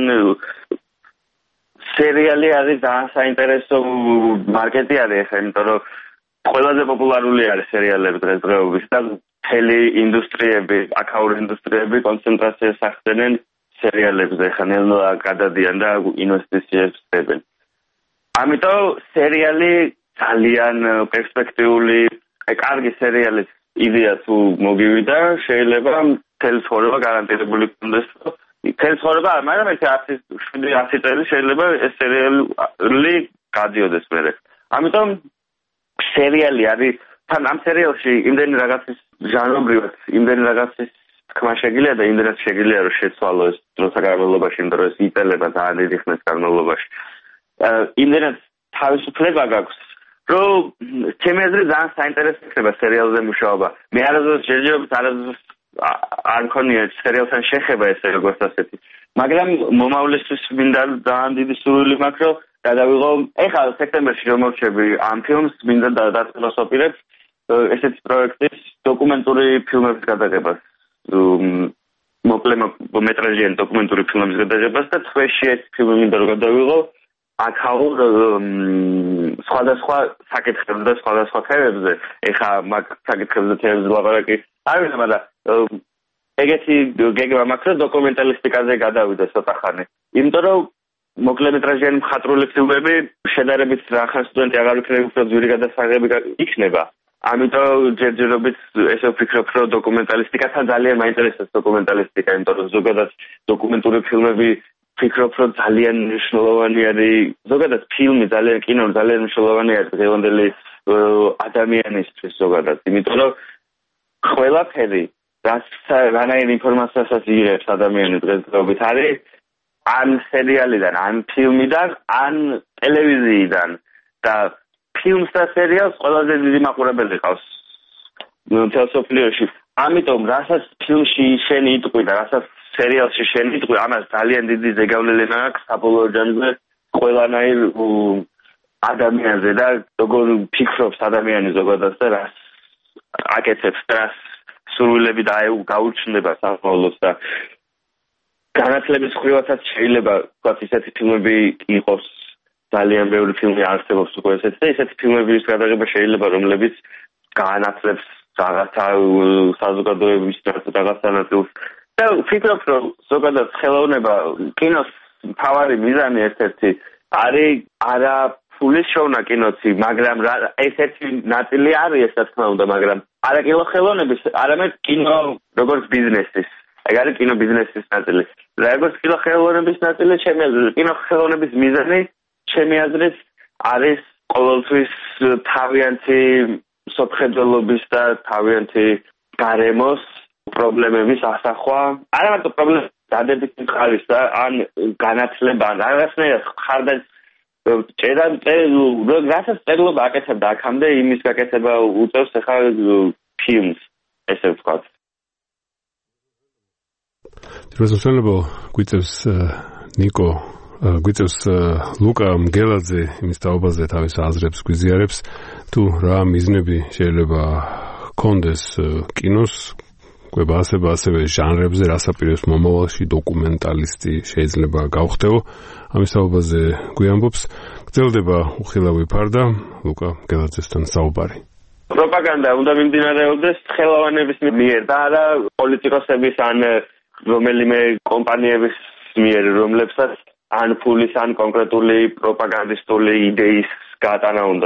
სერიალი არის ძალიან საინტერესო მარკეტი არის ახლა, იმიტომ რომ ყველაზე პოპულარული არის სერიალები დღესდღეობით და მთელი ინდუსტრიები, აკაური ინდუსტრიები კონცენტრაციას ახდენენ სერიალებზე, ახლა ნელ-ნელა გადადიან და ინვესტიციებს დებენ. ამიტომ სერიალი ძალიან პერსპექტიული, კარგი სერიალის იდეა თუ მოგივიდა, შეიძლება მთელი ცხოვრება გარანტირებული გქონდეს. მთელი ცხოვრება არ, მაგრამ ერთი ათი წელი შეიძლება ეს სერიალი გადიოდეს მერე. ამიტომ სერიალი არის, თან ამ სერიალში იმდენი რაღაცის ჟანრობრივად, იმდენი რაღაცის თქმა შეგიძლია და იმდენად შეგიძლია რომ შეცვალო ეს დროთა განმავლობაში, იმიტომ რომ ეს იწელება ძალიან დიდი ხნის განმავლობაში. იმდენად თავისუფლება გაქვს, რომ ჩემი აზრით ძალიან საინტერესო ხდება სერიალზე მუშაობა. მე არასდროს ჯერჯერობით არასდროს არ მქონია სერიალთან შეხება ესე როგორც ასეთი. მაგრამ მომავლისთვის მინდა ძალიან დიდი სურვილი მაქვს, რომ გადავიღო, ეხლა სექტემბერში რომ მოვჩები ამ ფილმს, მინდა დავასრულებ ესეთი პროექტის დოკუმენტური ფილმების გადაღებას. მოკლემეტრაჟიანი დოკუმენტური ფილმების გადაღებას და თვეში ეს ფილმი მინდა რომ გადავიღო აკაურ სხვადასხვა საკითხებზე და სხვადასხვა თემებზე. ეხლა მაგ საკითხებზე თემებზე ლაპარაკი არ ვიღებ, მაგრამ ეგეთი გეგმა მაქვს, რომ დოკუმენტალისტიკაზე გადავიდე ცოტა ხანი. იმიტომ რომ მოკლემეტრაჟიანი მხატვრული ფილმები შედარებით ახალ სტუდენტი აღარ იქნება, უფრო ძვირი გადასაღები იქნება. ამიტომ ჯერჯერობით ესე ვფიქრობ, რომ დოკუმენტალისტიკათან ძალიან მაინტერესებს დოკუმენტალისტიკა, იმიტომ რომ ზოგადად დოკუმენტური ფილმები ვფიქრობ, რომ ძალიან მნიშვნელოვანი არის, ზოგადად ფილმი, ძალიან კინო ძალიან მნიშვნელოვანი არის დღევანდელი ადამიანისთვის ზოგადად, იმიტომ რომ ყველაფერი რაც რანაირ ინფორმაციასაც იღებს ადამიანი დღესდღეობით არის ან სერიალიდან, ან ფილმიდან, ან ტელევიზიიდან და ფილმს და სერიალს ყველაზე დიდი მაყურებელი ყავს მთელ მსოფლიოში. ამიტომ რასაც ფილმში შენ იტყვი და რასაც სერიალში შენ იტყვი, ამას ძალიან დიდი ზეგავლენა აქვს საბოლოო ჯამზე ყველანაირ ადამიანზე და როგორ ფიქრობს ადამიანი ზოგადად და რას აკეთებს და რას სურვილები და გაუჩნდება სამყაროს და განათლების ხრივასაც შეიძლება ვთქვათ ისეთი ფილმები იყოს, ძალიან ბევრი ფილმი არსებობს უკვე ესეთი და ესეთი ფილმების გადაღება შეიძლება რომლებიც განათლებს რაღაცა საზოგადოების რაღაცა ნაწილს და ვფიქრობ, რომ ზოგადად ხელოვნება კინოს მთავარი მიზანი ერთ-ერთი არის არა ფულის შოვნა კინოცი, მაგრამ ესეთი ნაწილი არის ეს რა თქმა უნდა, მაგრამ არა კინო ხელოვნების, არამედ კინო როგორც ბიზნესის. ეგ არის კინო ბიზნესის ნაწილი. როგორც კინო ხელოვნების ნაწილი, ჩემი აზრით, კინო ხელოვნების მიზანი ჩემი აზრით არის ყოველთვის თავიანთი სოფხედელობის და თავიანთი გარემოს პრობლემების ასახვა. არა მარტო პრობლემები დადებითი ხარის და ან განათლება, ან რაღაცნაირად ხარდან წერა რასაც წერლობა აკეთებდა აქამდე, იმის გაკეთება უწევს ახლა ფილმს, ესე ვთქვათ. დროსოსელებო გვიწევს ნიკო გვიწევს ლუკა მგელაძე იმის თაობაზე თავის აზრებს გვიზიარებს, თუ რა მიზნები შეიძლება კონდეს კინოს კვება ასევე ასევე ჟანრებზე, რას აპირებს მომავალში დოკუმენტალისტი შეიძლება გავხდეო, ამის თაობაზე გვიამბობს. გრძელდება უხილავი ფარდა ლუკა მგელაძესთან საუბარი. პროპაგანდა უნდა მიმდინარეობდეს ხელოვანების მიერ და არა პოლიტიკოსების ან რომელიმე კომპანიების მიერ, რომლებსაც ან ფულის ან კონკრეტული პროპაგანდისტული იდეის გატანა უნდათ.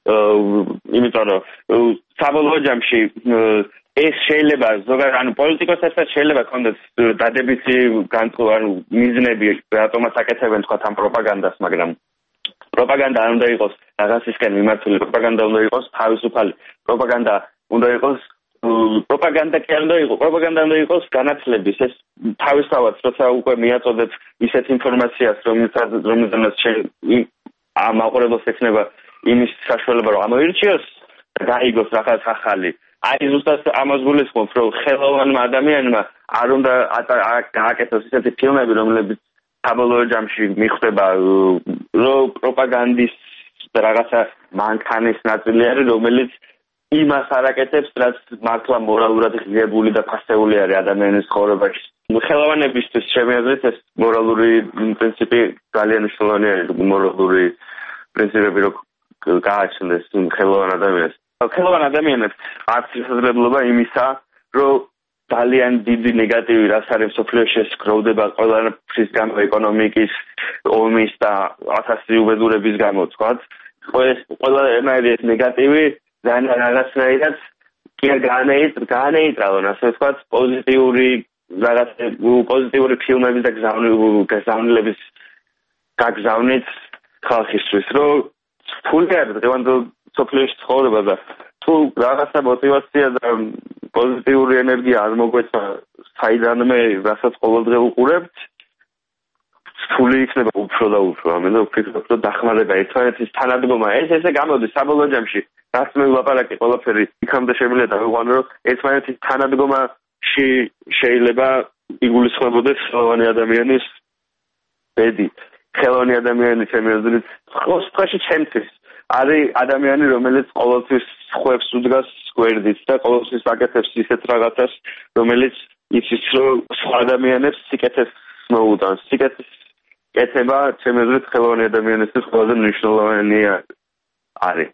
იმიტომ რომ საბოლოო ჯამში ეს შეიძლება ზოგადად ანუ პოლიტიკოსებსაც შეიძლება კონდეს დადებითი განწყობა ანუ მიზნები რატომაც აკეთებენ თქვა ამ პროპაგანდას, მაგრამ პროპაგანდა არ უნდა იყოს რაღაცისკენ მიმართული პროპაგანდა უნდა იყოს თავისუფალი პროპაგანდა უნდა იყოს პროპაგანდა კი არ უნდა იყოს პროპაგანდა უნდა იყოს განათლების ეს თავისთავად როცა უკვე მიაწოდებ ისეთ ინფორმაციას რომელსაც რომელსაც ამ აყურებელს ექნება იმის საშუალება რომ ამოირჩიოს და გაიგოს რაღაც ახალი აი ზუსტად ამას გულისხმობ რომ ხელოვანმა ადამიანმა არ უნდა გააკეთოს ისეთი ფილმები რომლებიც საბოლოო ჯამში მიხვდება რომ პროპაგანდის რაღაცა მანქანის ნაწილი არის რომელიც იმას არ აკეთებს რაც მართლა მორალურად ღირებული და ფასეული არის ადამიანის ცხოვრებაში ხელოვანებისთვის ჩემი აზრით ეს მორალური პრინციპი ძალიან მნიშვნელოვანი არის მორალური პრინციპები რომ გააჩნდეს ხელოვან ადამიანს ხელოვან ადამიანებს აქვს შესაძლებლობა იმისა რომ ძალიან დიდი ნეგატივი რაც არის სოფლიოში გროვდება ყველაფრის გამო ეკონომიკის ომის და ათასი უბედურების გამო თქვათ ყველანაირი ეს ნეგატივი ძალიან რაღაცნაირად კი არ გაანეიტრალონ ასე ვთქვათ პოზიტიური რაღაც პოზიტიური ფილმების და გზავნილების გაგზავნით ხალხისთვის რომ ფული არ დღევანდელ სოფლიოში ცხოვრება და თუ რაღაცა мотиваცია და პოზიტიური ენერგია არ მოგვეცა საიდანმე რასაც ყოველდღე უყურებთ ფული იქნება უფრო და უფრო ამიტომ ვფიქრობ რომ დახმარება ერთმანეთის თანადგომა ეს ესე გამოდის საბოლოო ჯამში რაც მე ვლაპარაკი ყველაფერი იქამდე შემიძლია დავიყვანო რომ ერთმანეთის თანადგომაში შეიძლება იგულისხმებოდეს ხელოვანი ადამიანის ბედი ხელოვანი ადამიანი ჩემი აზრით խոսքაში ჩემთვის არის ადამიანი რომელიც ყოველთვის ხვევს უდგას გვერდით და ყოველთვის აკეთებს ისეთ რაღაცას რომელიც იცის რომ სხვა ადამიანებს სიკეთეს მოუტანს სიკეთის კეთება ჩემი აზრით ხელოვანი ადამიანისთვის ყველაზე მნიშვნელოვანი არის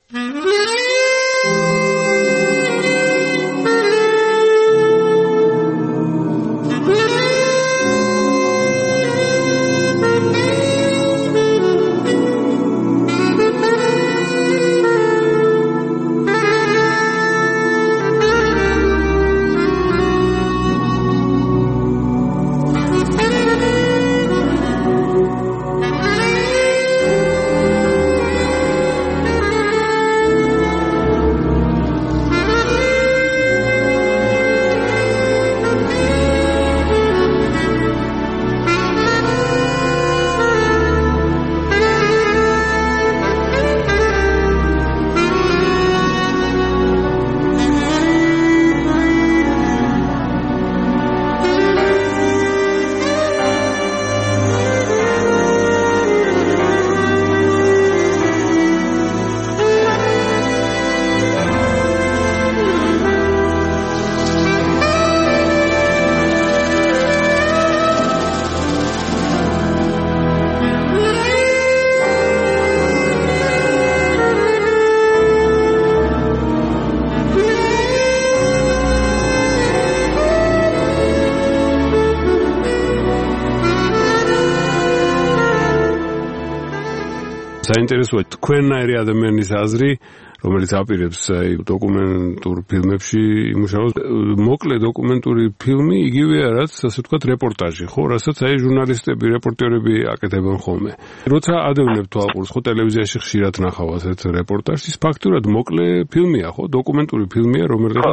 საინტერესოა თქვენნაირი ადამიანის აზრი, რომელიც აპირებს აი დოკუმენტურ ფილმებში იმუშაოს. მოკლე დოკუმენტური ფილმი იგივეა, რაც ასე ვთქვათ რეპორტაჟი, ხო, რასაც აი ჟურნალისტები, რეპორტერები აკეთებენ ხოლმე. როცა ადევნებ თვალყურს, ხო, ტელევიზიაში ხშირად ნახავ ასეთ რეპორტაჟს, ის ფაქტურად მოკლე ფილმია, ხო, დოკუმენტური ფილმია, რომელიღაც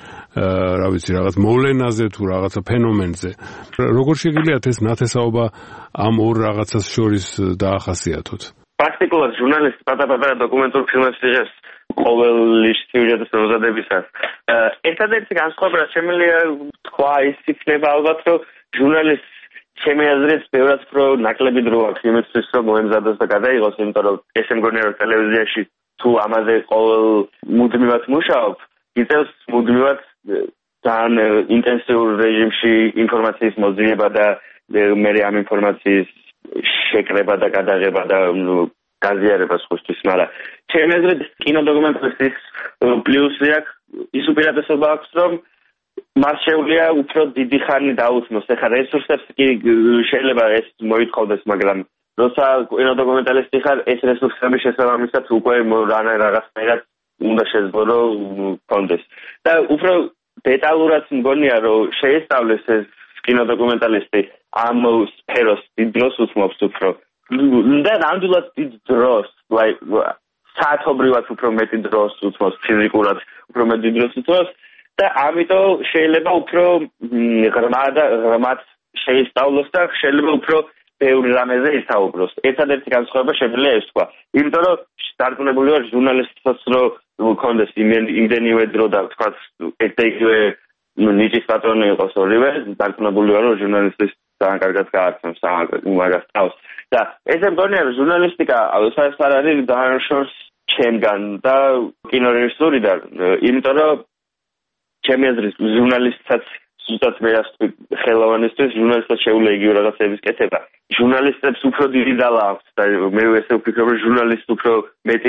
რა ვიცი, რაღაც მოვლენაზე თუ რაღაცა ფენომენზე. როგორ შეგიძლიათ ეს ნათესაობა ამ ორ რაღაცას შორის დაახასიათოთ? პრაქტიკულად ჟურნალისტი პატარ-პატარა დოკუმენტურ ფილმებს იღებს ყოველი სიუჟეტის მოზადებისას. ერთადერთი განსხვავება შემიძლია თქვა ის იქნება ალბათ, რომ ჟურნალისტს ჩემი აზრით ბევრად უფრო ნაკლები დრო აქვს იმისთვის, რომ მოემზადოს და გადაიღოს, იმიტომ რომ ესე მგონია, რომ ტელევიზიაში თუ ამაზე ყოველ მუდმივად მუშაობ, იწევს მუდმივად ძალიან ინტენსიურ რეჟიმში ინფორმაციის მოძიება და მე ამ ინფორმაციის შეკრება და გადაღება და გაზიარება სხვისთვის, მაგრამ ჩემი აზრით კინოდოკუმენტარის პლუსი აქვს ის უპირატესობა აქვს, რომ მას შეუძლია უფრო დიდი ხანი დაუთმოს. ეხლა რესურსებს კი შეიძლება ეს მოითხოვდეს, მაგრამ როცა კინოდოკუმენტალისტი ხარ, ეს რესურსები შესაბამისად უკვე რაღაცნაირად უნდა შეძლო რომ კონდეს. და უფრო დეტალურად მგონია რომ შეესწავლეს ეს კინოდოკუმენტალისტი ამ სფეროს დიდ დროს უთმობს უფრო და ნამდვილად დიდ დროს, like საათობრივად უფრო მეტი დროს უთმობს, ფიზიკურად უფრო მეტი დროს უთმობს და ამიტომ შეიძლება უფრო ღრმა და ღრმად შეისწავლოს და შეიძლება უფრო ბევრი რამეზე ისაუბროს. ერთადერთი განსხვავება შეგვიძლია ეს თქვა. იმიტომ რომ დარწმუნებული ვარ ჟურნალისტსაც რომ კონდეს იმდენივე დრო და თქვა ეთიკე ნიჭის პატრონი იყოს ორივე, დარწმუნებული ვარ რომ ჟურნალისტის ძალიან კარგად გააცნობს მაგას თავს. და ესე მგონია რომ ჟურნალისტიკა საერთოდ არ არის დაანშორს ჩემგან და კინორეჟისორიდან, იმიტომ რომ ჩემი აზრით ჟურნალისტსაც ზუსტად მე ასე ხელოვანისთვის ჟურნალისტად შეუძლია იგივე რაღაცების კეთება. ჟურნალისტებს უფრო დიდი ძალა აქვს და მე ესე ვფიქრობ რომ ჟურნალისტს უფრო მეტი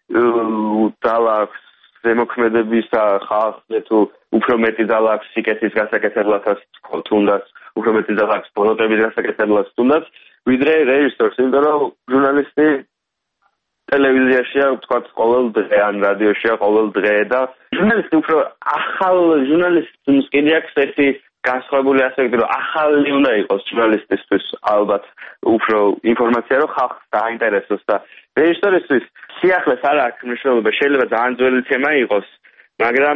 ძალა აქვს ზემოქმედებისა ხალხზე თუ უფრო მეტი ძალა აქვს სიკეთის გასაკეთებლად თუნდაც უფრო მეტი ძალა აქვს ბოროტების გასაკეთებლად თუნდაც ვიდრე რეჟისორს, იმიტომ რომ ჟურნალისტი ტელევიზიაშია ვთქვათ ყოველ დღე ან რადიოშია ყოველ დღე და ჟურნალისტი უფრო ახალ ჟურნალისტს კიდე აქვს ერთი განსხვავებული ასპექტი რომ ახალი უნდა იყოს ჟურნალისტისთვის ალბათ უფრო ინფორმაცია რომ ხალხს დაინტერესოს და რეჟისორისთვის სიახლეს არ აქვს მნიშვნელობა, შეიძლება ძალიან ძველი თემა იყოს, მაგრამ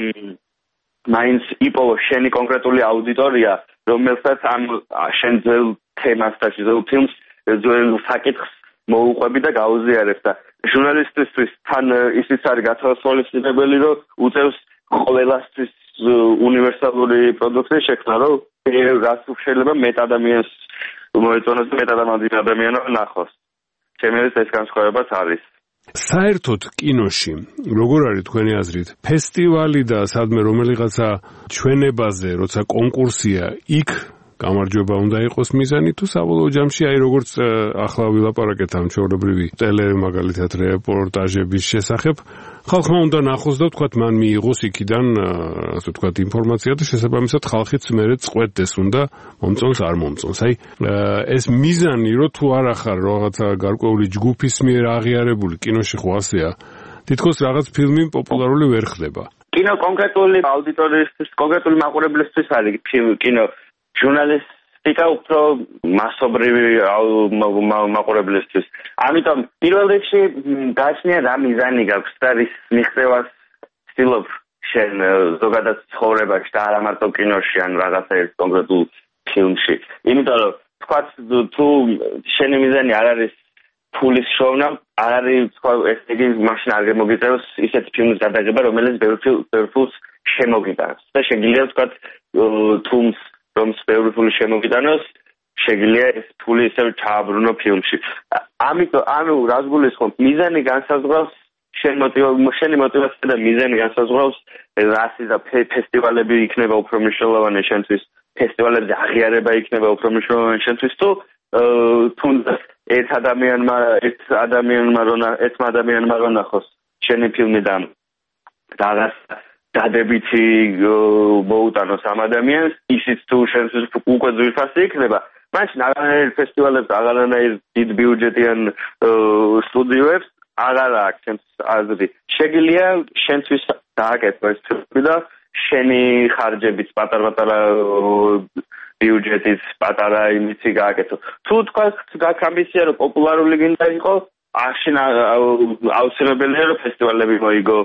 მაინც იპოვო შენი კონკრეტული აუდიტორია, რომელსაც ამ შენ ძველ თემას და ძველ ფილმს ძველ საკითხს მოუყვები და გაუზიარებ და ჟურნალისტისთვის თან ისიც არის გათვალისწინებელი რომ უწევს ყველასთვის უნივერსალური პროდუქტი შექმნა რომ რაც შეიძლება მეტ ადამიანს მოეწონოს და მეტ ადამიანს ნახოს. ჩემი აზრით ეს განსხვავებაც არის. საერთოდ კინოში როგორ არის თქვენი აზრით ფესტივალი და სადმე რომელიღაცა ჩვენებაზე როცა კონკურსია იქ გამარჯვება უნდა იყოს მიზანი თუ საბოლოო ჯამში აი როგორც ახლა ვილაპარაკეთ ამ ჩვეულებრივი ტელე მაგალითად რეპორტაჟების შესახებ ხალხმა უნდა ნახოს და თქვათ მან მიიღოს იქიდან ასე თქვათ ინფორმაცია და შესაბამისად ხალხიც მერე წყვეტდეს უნდა მომწონს არ მომწონს აი ეს მიზანი რო თუ არ ახარ რაღაცა გარკვეული ჯგუფის მიერ აღიარებული კინოში ხო ასეა თითქოს რაღაც ფილმი პოპულარული ვერ ხდება კინო კონკრეტული აუდიტორიისთვის კონკრეტული მაყურებლისთვის არის კინო ჟურნალისტიკა უფრო მასობრივი მაყურებლისთვის. ამიტომ პირველ რიგში გააჩნია რა მიზანი გაქვს და რის მიღწევას ცდილობ შენ ზოგადად ცხოვრებაში და არა მარტო კინოში ან რაღაცა ერთ კონკრეტულ ფილმში. იმიტომ რომ თქვათ თუ შენი მიზანი არ არის ფულის შოვნა, არ არის თქვა ეს იგი მაშინ არ მოგიწევს ისეთ ფილმის გადაღება, რომელიც ბევრ ფილმს შემოგიტანს. და შეგიძლია თქვათ თუმს რომ ბევრი ფული შემოგიტანოს, შეგიძლია ეს ფული ისევ ჩააბრუნო ფილმში. ამიტომ ანუ რას გულისხმობ, მიზანი განსაზღვრავს შენ შენი მოტივაცია და მიზანი განსაზღვრავს რასი და ფესტივალები იქნება უფრო მნიშვნელოვანი შენთვის, ფესტივალებზე აღიარება იქნება უფრო მნიშვნელოვანი შენთვის თუ თუნდაც ერთ ადამიანმა ერთ ადამიანმა რონა ერთ ადამიანმა რონახოს შენი ფილმი და რაღაც დადებითი მოუტანოს ამ ადამიანს, ისიც თუ შენთვის უკვე ძვირფასი იქნება, მაშინ აღარ ფესტივალებს, აღარანაირ დიდ ბიუჯეტიან სტუდიოებს აღარ აქვს შენთვის აზრი. შეგიძლია შენთვის დააკეთო ეს ფილმი და შენი ხარჯებით პატარ-პატარა ბიუჯეტით პატარა იმითი გააკეთო. თუ თქვა გაქვს ამბიცია რომ პოპულარული გინდა იყო, აშენ აუცილებელია რომ ფესტივალები მოიგო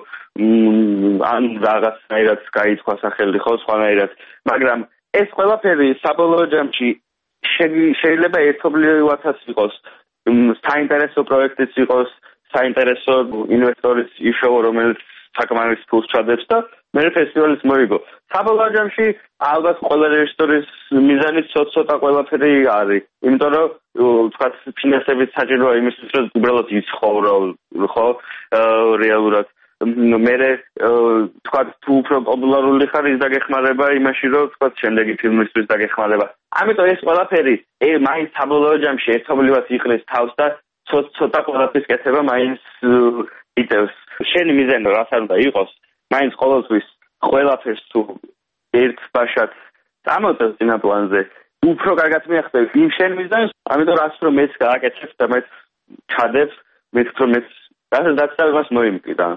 ან რაღაცნაირად გაითქვა სახელი ხო სხვანაირად, მაგრამ ეს ყველაფერი საბოლოო ჯამში შეიძლება ერთობლივადაც იყოს, საინტერესო პროექტიც იყოს, საინტერესო ინვესტორიც იშოვო, რომელიც საკმარის ფულს ჩადებს და მე ფესტივალის მოიგო. საბოლოო ჯამში ალბათ ყველა რეჟისორის მიზანი ცოტა ყველაფერი არის, იმიტომ რომ თქვათ ფინანსებით საჭიროა იმისთვის, რომ უბრალოდ იცხოვრო, ხო, რეალურად. მე თქვათ თუ უფრო პოპულარული ხარ, ის დაგეხმარება იმაში, რომ თქვათ შემდეგი ფილმისთვის დაგეხმარება. ამიტომ ეს ყველაფერი მაინც საბოლოო ჯამში ერთობლივად იყრის თავს და ცოტა ყველაფრის კეთება მაინც იწევს. შენი მიზანი რაც არ უნდა იყოს, მაინც ყოველთვის ყველაფერს თუ ერთ ბაშად წამოწევს წინა პლანზე, უფრო კარგად მიახდები იმ შენ მიზანს, ამიტომ რაც რომ მეც გააკეთებ და მეც ჩადებ, მეც რომ მეც რასაც დაწესებულებას მას მოიმკი და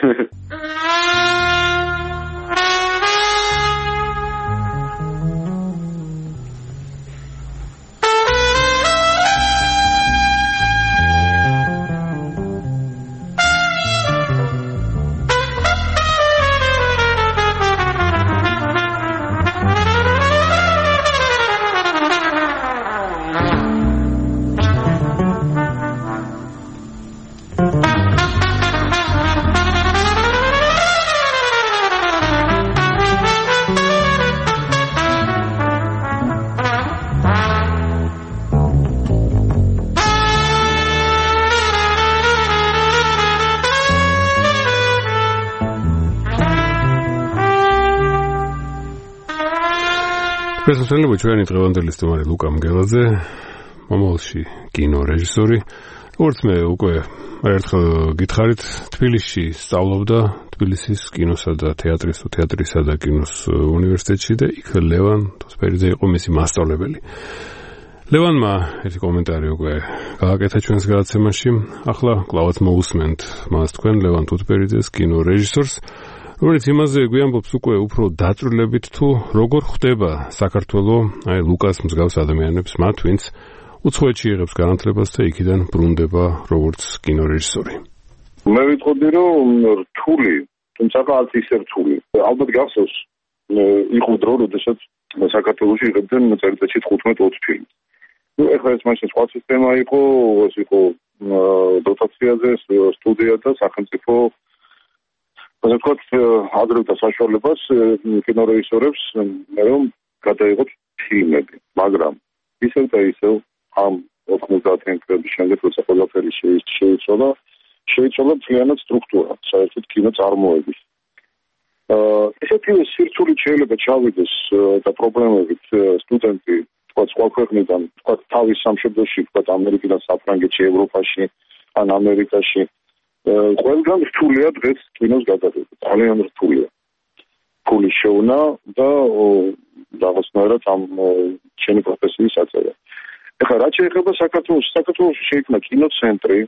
პრესასწრაფო ჩვენი დღევანდელი სტუმარი ლუკა მგელაძე, მომავალში კინო რეჟისორი. როგორც მე უკვე ერთხელ გითხარით, თბილისში სწავლობდა თბილისის კინოსა და თეატრის, თეატრისა და კინოს უნივერსიტეტში და იქ ლევან თოსფერიძე იყო მისი მასწავლებელი. ლევანმა ერთი კომენტარი უკვე გააკეთა ჩვენს გადაცემაში. ახლა კლავაც მოусმენთ მას თქვენ ლევან თუთბერიძეს, კინო რეჟისორს, რომელიც იმაზე გვიამბობს უკვე უფრო დაწვრილებით თუ როგორ ხდება საქართველო აი ლუკას მსგავს ადამიანებს, მათ ვინც უცხოეთში იღებს განათლებას და იქიდან ბრუნდება როგორც კინორეჟისორი. მე ვიტყოდი რომ რთული, თუმცა არც ისე რთული. ალბათ გახსოვს იყო დრო, როდესაც საქართველოში იღებდნენ წელიწადში თხუთმეტ ოცი ფილმს. ნუ ეხლა ეს მაშინ სხვა სისტემა იყო, ეს იყო დოტაციაზე სტუდია და სახელმწიფო ასე ვთქვათ, ადრევდა საშუალებას კინორეჟისორებს, რომ გადაიღოთ ფილმები, მაგრამ ისევ და ისევ ამ ოთხმოცდაათი წლების შემდეგ, როცა ყველაფერი შეიცვალა, შეიცვალა მთლიანად სტრუქტურა, საერთოდ კინოწარმოების. ესეთივე სირცულით შეიძლება ჩავიდეს და პრობლემებით სტუდენტი, თქვათ, სხვა ქვეყნიდან, თქვათ, თავის სამშობლოში, თქვათ, ამერიკიდან, საფრანგეთში, ევროპაში, ან ამერიკაში. ყველგან რთულია დღეს კინოს გადაღება, ძალიან რთულია. ფული შეუნა და რაღაცნაირად ამ ჩემი პროფესიის აწევა. ეხლა რაც შეეხება საქართველოს, საქართველოში შეიქმნა კინოცენტრი,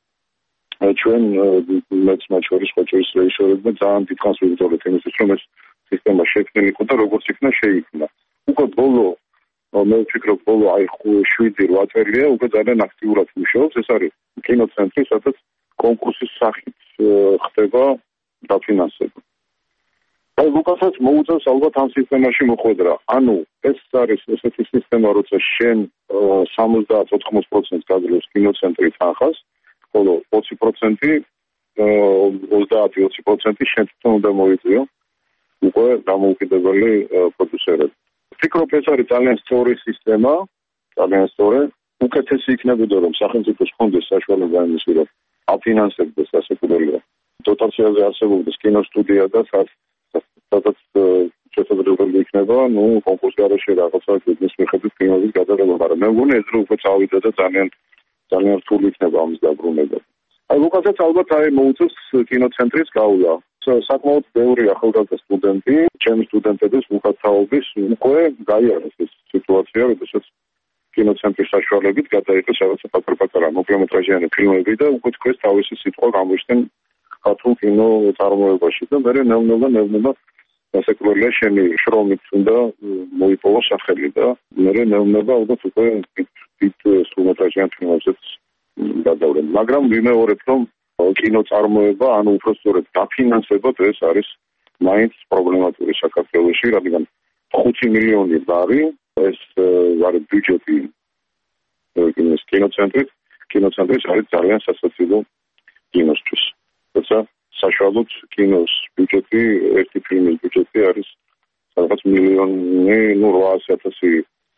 ჩვენ მეც მათ შორის სხვა ჩვენი რეჟისორები ძალიან დიდხანს ვიბრძოლეთ იმისთვის, რომ ეს სისტემა შექმნილიყო და როგორც იქნა შეიქმნა. უკვე ბოლო მე ვფიქრობ, ბოლო აი შვიდი რვა წელია უკვე ძალიან აქტიურად მუშაობს, ეს არის კინოცენტრი, სადაც კონკურსის სახით ხდება დაფინანსება. აი ლუკასაც მოუწევს ალბათ ამ სისტემაში მოხვედრა. ანუ ეს არის ესეთი სისტემა, როცა შენ სამოცდაათ ოთხმოცდაათ პროცენტს გაძლევს კინოცენტრი თანხას, ხოლო ოცი პროცენტი ოცდაათი ოცი პროცენტი შენ თვითონ უნდა მოიწვიო უკვე დამოუკიდებელი პროდიუსერები. ვფიქრობ, ეს არის ძალიან სწორი სისტემა, ძალიან სწორი. უკეთესი იქნებოდა, რომ სახელმწიფოს ჰქონდეს საშუალება იმისი, რომ აფინანსებდეს ასე კურელია. დოტაციაზე არსებობდეს კინოსტუდია და სადაც შესაძლებელი იქნება, ნუ კონკურსის გარეშე რაღაცა გეგმის მიხედვით ფილმების გადაღება, მაგრამ მე მგონი ეს რომ უკვე წავიდა და ძალიან ძალიან რთული იქნება ამის დაბრუნება. აი ლუკასაც ალბათ აი მოუწევს კინოცენტრის გავლა. საკმაოდ ბევრი ახალგაზრდა სტუდენტი, ჩემი სტუდენტების უკაცაობის უკვე გაიარეს ეს სიტუაცია, როდესაც კინოცენტრის საშუალებით გადაიღეს რაღაცა პატარ-პატარა მოკლემეტრაჟიანი ფილმები და უკვე თქვენ თავისი სიტყვა გამოჩნდნენ ქართულ კინო წარმოებაში და მე ნელ-ნელა ნელ-ნელა ასეკვლელია შენი შრომით უნდა მოიპოვო სახელი და მე ნელ-ნელა ალბათ უკვე დიდ სრულმეტრაჟიან ფილმებზეც გადავლენ. მაგრამ ვიმეორებ, რომ კინო წარმოება, ანუ უпростоრად დაფინანსება ეს არის მაინც პრობლემატური საქართველოში, რადგან ხუთი მილიონი ლარი ეს არის ბიუჯეტი კინოს კინოცენტრის, კინოცენტრის არის ძალიან სასაცილო კინოსთვის. თუმცა საშუალოდ კინოს ბიუჯეტი, ერთი ფილმის ბიუჯეტი არის რაღაც მილიონი, ნუ რვაასი ათასი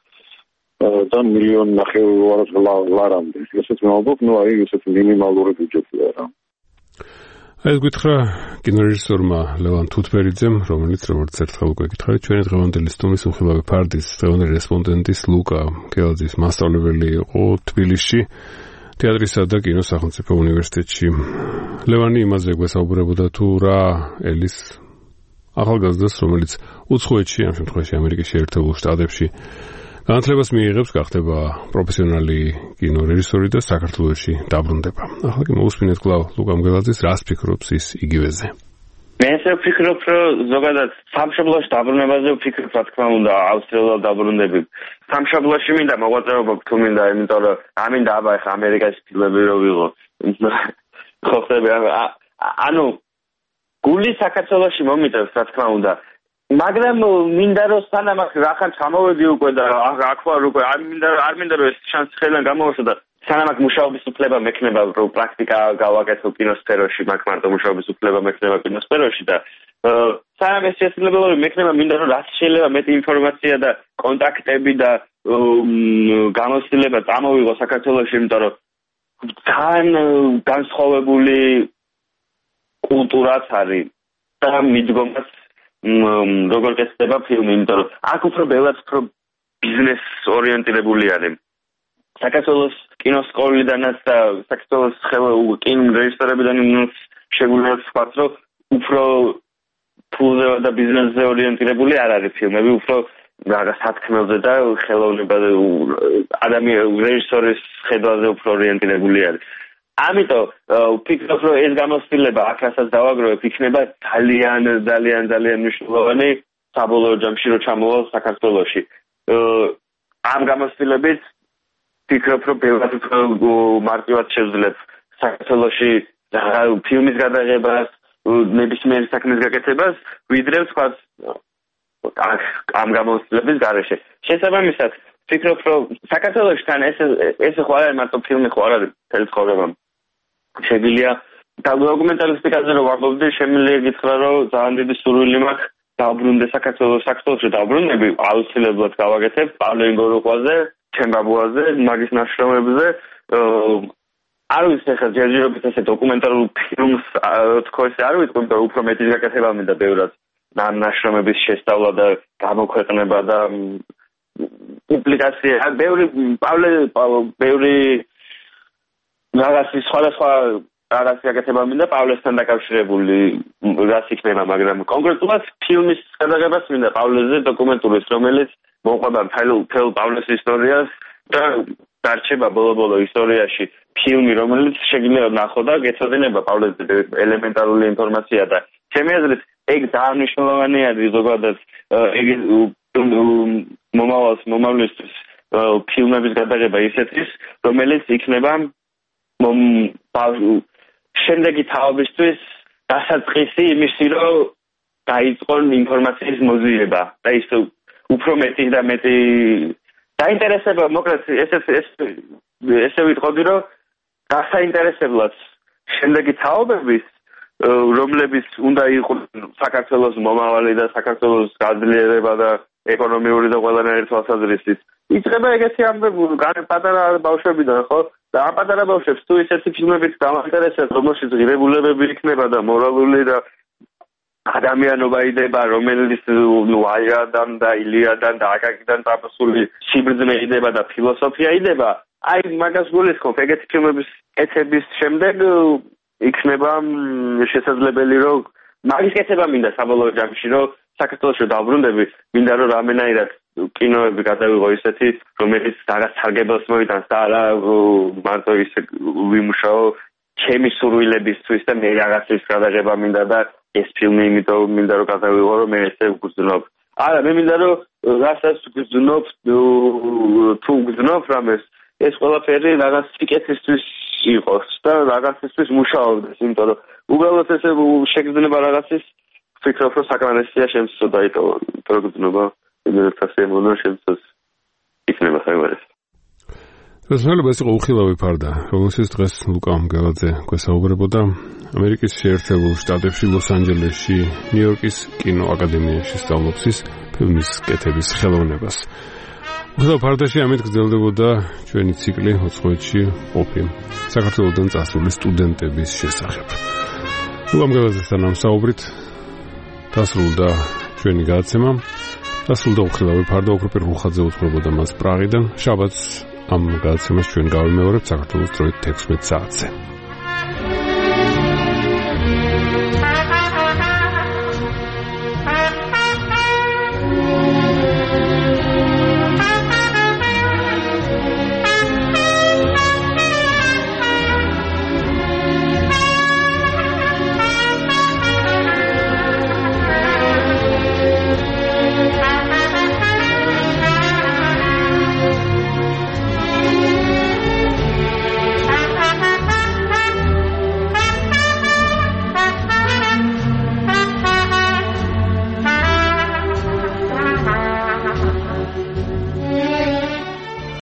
და მილიონი ნახევარი ლარამდე. ესეც მეუბნებ, ნუ აი ესეთი მინიმალური ბიუჯეტია რა. ეს გითხრა კინორეჟისორმა ლევან თუთბერიძემ, რომელიც როგორც ერთხელ უკვე გითხარით, ჩვენი დღევანდელი სტუმრის უხილავი ფარდის დღევანდელი რესპონდენტის ლუკა მგელაძის მასწავლებელი იყო თბილისში, თეატრისა და კინოს სახელმწიფო უნივერსიტეტში. ლევანი იმაზე გვესაუბრებოდა თუ რა ელის ახალგაზრდას, რომელიც უცხოეთში, ამ შემთხვევაში ამერიკის შეერთებულ შტატებში განათლებას მიიღებს, გახდება პროფესიონალი კინორეჟისორი და საქართველოში დაბრუნდება. ახლა კი მოусმინეთ კვლავ ლუკა მგელაძის, რას ფიქრობს ის იგივეზე. მე ესე ვფიქრობ, რომ ზოგადად სამშობლოში დაბრუნებაზე ვფიქრობ, რა თქმა უნდა, ავსტრიულად დაბრუნდები. სამშობლოში მინდა მოღვაწეობა თუ მინდა, იმიტომ რომ ამინდა აბა ხა ამერიკაში ფილმები რო ვიღო. ხო ხდება, ანუ გული საქართველოში მომიტევს, რა თქმა უნდა. მაგრამ მინდა რომ სანამ ახან ჩამოვედი უკვე და აქ ვარ უკვე, არ მინდა არ მინდა რომ ეს შანსი ხელიდან გამოვაშვა და სანამ აქ მუშაობის უფლება მექნება, რომ პრაქტიკა გავაკეთო კინოსფეროში, მაგ მარტო მუშაობის უფლება მექნება კინოსფეროში და სანამ ეს შესაძლებელი მექნება, მინდა რომ რაც შეიძლება მეტი ინფორმაცია და კონტაქტები და გამოცდილება წამოვიღო საქართველოში, იმიტომ რომ ძალიან განსხვავებული კულტურაც არის და მიდგომაც როგორ გესწრება ფილმი, იმიტომ რომ აქ უფრო ბევრად უფრო ბიზნეს ორიენტირებული არის. საქართველოს კინოსკოლიდანაც და საქართველოს კინორეჟისორებიდან შეგვიძლია ვთქვათ, რომ უფრო ფულზე და ბიზნესზე ორიენტირებული არ არის ფილმები, უფრო რაღაც სათქმელზე და ხელოვნებაზე ადამიანი რეჟისორის ხედვაზე უფრო ორიენტირებული არის. ამიტომ ვფიქრობ, რომ ეს გამოცდილება აქ რასაც დავაგროვებ, იქნება ძალიან ძალიან ძალიან მნიშვნელოვანი საბოლოო ჯამში, რომ ჩამოვალ საქართველოში. ამ გამოცდილებით ვფიქრობ, რომ ბევრად უფრო მარტივად შევძლებ საქართველოში ფილმის გადაღებას, ნებისმიერი საქმის გაკეთებას, ვიდრე ვთქვათ ამ გამოცდილების გარეშე. შესაბამისად, ვფიქრობ, რომ საქართველოში თან ეს ეს ხო არ არის მარტო ფილმი, ხო არ არის მთელი ცხოვრება. შეგვიძლია და დოკუმენტალისტიკაზე რომ ვარბობდი, შემიძლია გითხრა, რომ ძალიან დიდი სურვილი მაქვს დაბრუნდე საქართველოს საქართველოში დაბრუნდები, აუცილებლად გავაკეთებ პავლე ინგოროყვაზე, ჩემბაბუაზე, მაგის ნაშრომებზე. არ ვიცი ახლა ჯერჯერობით ესე დოკუმენტალურ ფილმს თქო ესე არ ვიცი, მაგრამ უფრო მეტის გაკეთება მინდა ბევრად. ამ ნაშრომების შესწავლა და გამოქვეყნება და პუბლიკაცია. ბევრი პავლე ბევრი რაღაცი სხვადასხვა რაღაცა გაკეთება მინდა პავლესთან დაკავშირებული რაც იქნება, მაგრამ კონკრეტულად ფილმის გადაღებას მინდა პავლეზე დოკუმენტურის, რომელიც მოყვება მთელ პავლეს ისტორიას და დარჩება ბოლო-ბოლო ისტორიაში ფილმი, რომელიც შეგიძლია ნახო და გეცოდინება პავლეზე ელემენტარული ინფორმაცია და ჩემი აზრით ეგ ძალიან მნიშვნელოვანი არის ზოგადად ეგ მომავალს მომავლისთვის ფილმების გადაღება ისეთის, რომელიც იქნება შემდეგი თაობისთვის დასაწყისი იმისი, რომ დაიწყონ ინფორმაციის მოზიება და ის უფრო მეტი და მეტი დაინტერესება, მოკლედ ესე ესე ვიტყოდი, რომ დასაინტერესებლად შემდეგი თაობების, რომლებიც უნდა იყვნენ საქართველოს მომავალი და საქართველოს გაძლიერება და ეკონომიური და ყველანაირი თვალსაზრისით. იწყება ეგეთი ამბები პატარა ბავშვებიდან, ხო? და ამ პატარა ბავშვებს თუ ისეთი ფილმებით დამაინტერესებთ, რომელშიც ღირებულებები იქნება და მორალური და ადამიანობა იდება, რომელიც აიადან და ილიადან და აკაკიდან წამოსული სიბრძნე იდება და ფილოსოფია იდება, აი მაგას გულისხმობ, ეგეთი ფილმების კეთების შემდეგ იქნება შესაძლებელი, რომ მაგის კეთება მინდა საბოლოო ჯამში, რომ საქართველოში დაბრუნდები, მინდა რომ რამენაირად კინოები გადავიღო ისეთი, რომელიც რაღაც სარგებელს მოიტანს და არა მარტო ისე ვიმუშაო ჩემი სურვილებისთვის და მე რაღაცის გადაღება მინდა და ეს ფილმი იმიტომ მინდა რომ გადავიღო, რომ მე ესე ვგრძნობ. არა, მე მინდა რომ რასაც ვგრძნობ, თუ ვგრძნობ რამეს, ეს ყველაფერი რაღაც სიკეთისთვის იყოს და რაღაცისთვის მუშაობდეს, იმიტომ რომ უბრალოდ ესე შეგრძნება რაღაცის, ვფიქრობ, რომ საკმარისია შემცო დაიტოვო, რომ გრძნობა ინერცია მომნო შემცოს იქნება საერთოდ. რასმელებო ეს იყო უხილავი ფარდა, რომელშიც დღეს ლუკა მგელაძე გვესაუბრებოდა ამერიკის შეერთებულ შტატებში, ლოს-ანჯელესში, ნიუ-იორკის კინოაკადემიაში სწავლობს ის ფილმის კეთების ხელოვნებას. უხილავ ფარდაში ამით გრძელდებოდა ჩვენი ციკლი ოცდაოთხში ყოფი საქართველოდან წასული სტუდენტების შესახებ. ლუკა მგელაძესთან ამ საუბრით დასრულდა ჩვენი გადაცემა. დასრულდა უხილავი ფარდა, ოქროპირ რუხაძე უძღვებოდა მას პრაღიდან. შაბათს ამ გადაცემას ჩვენ გავიმეორებთ საქართველოს დროით თექვსმეტ საათზე.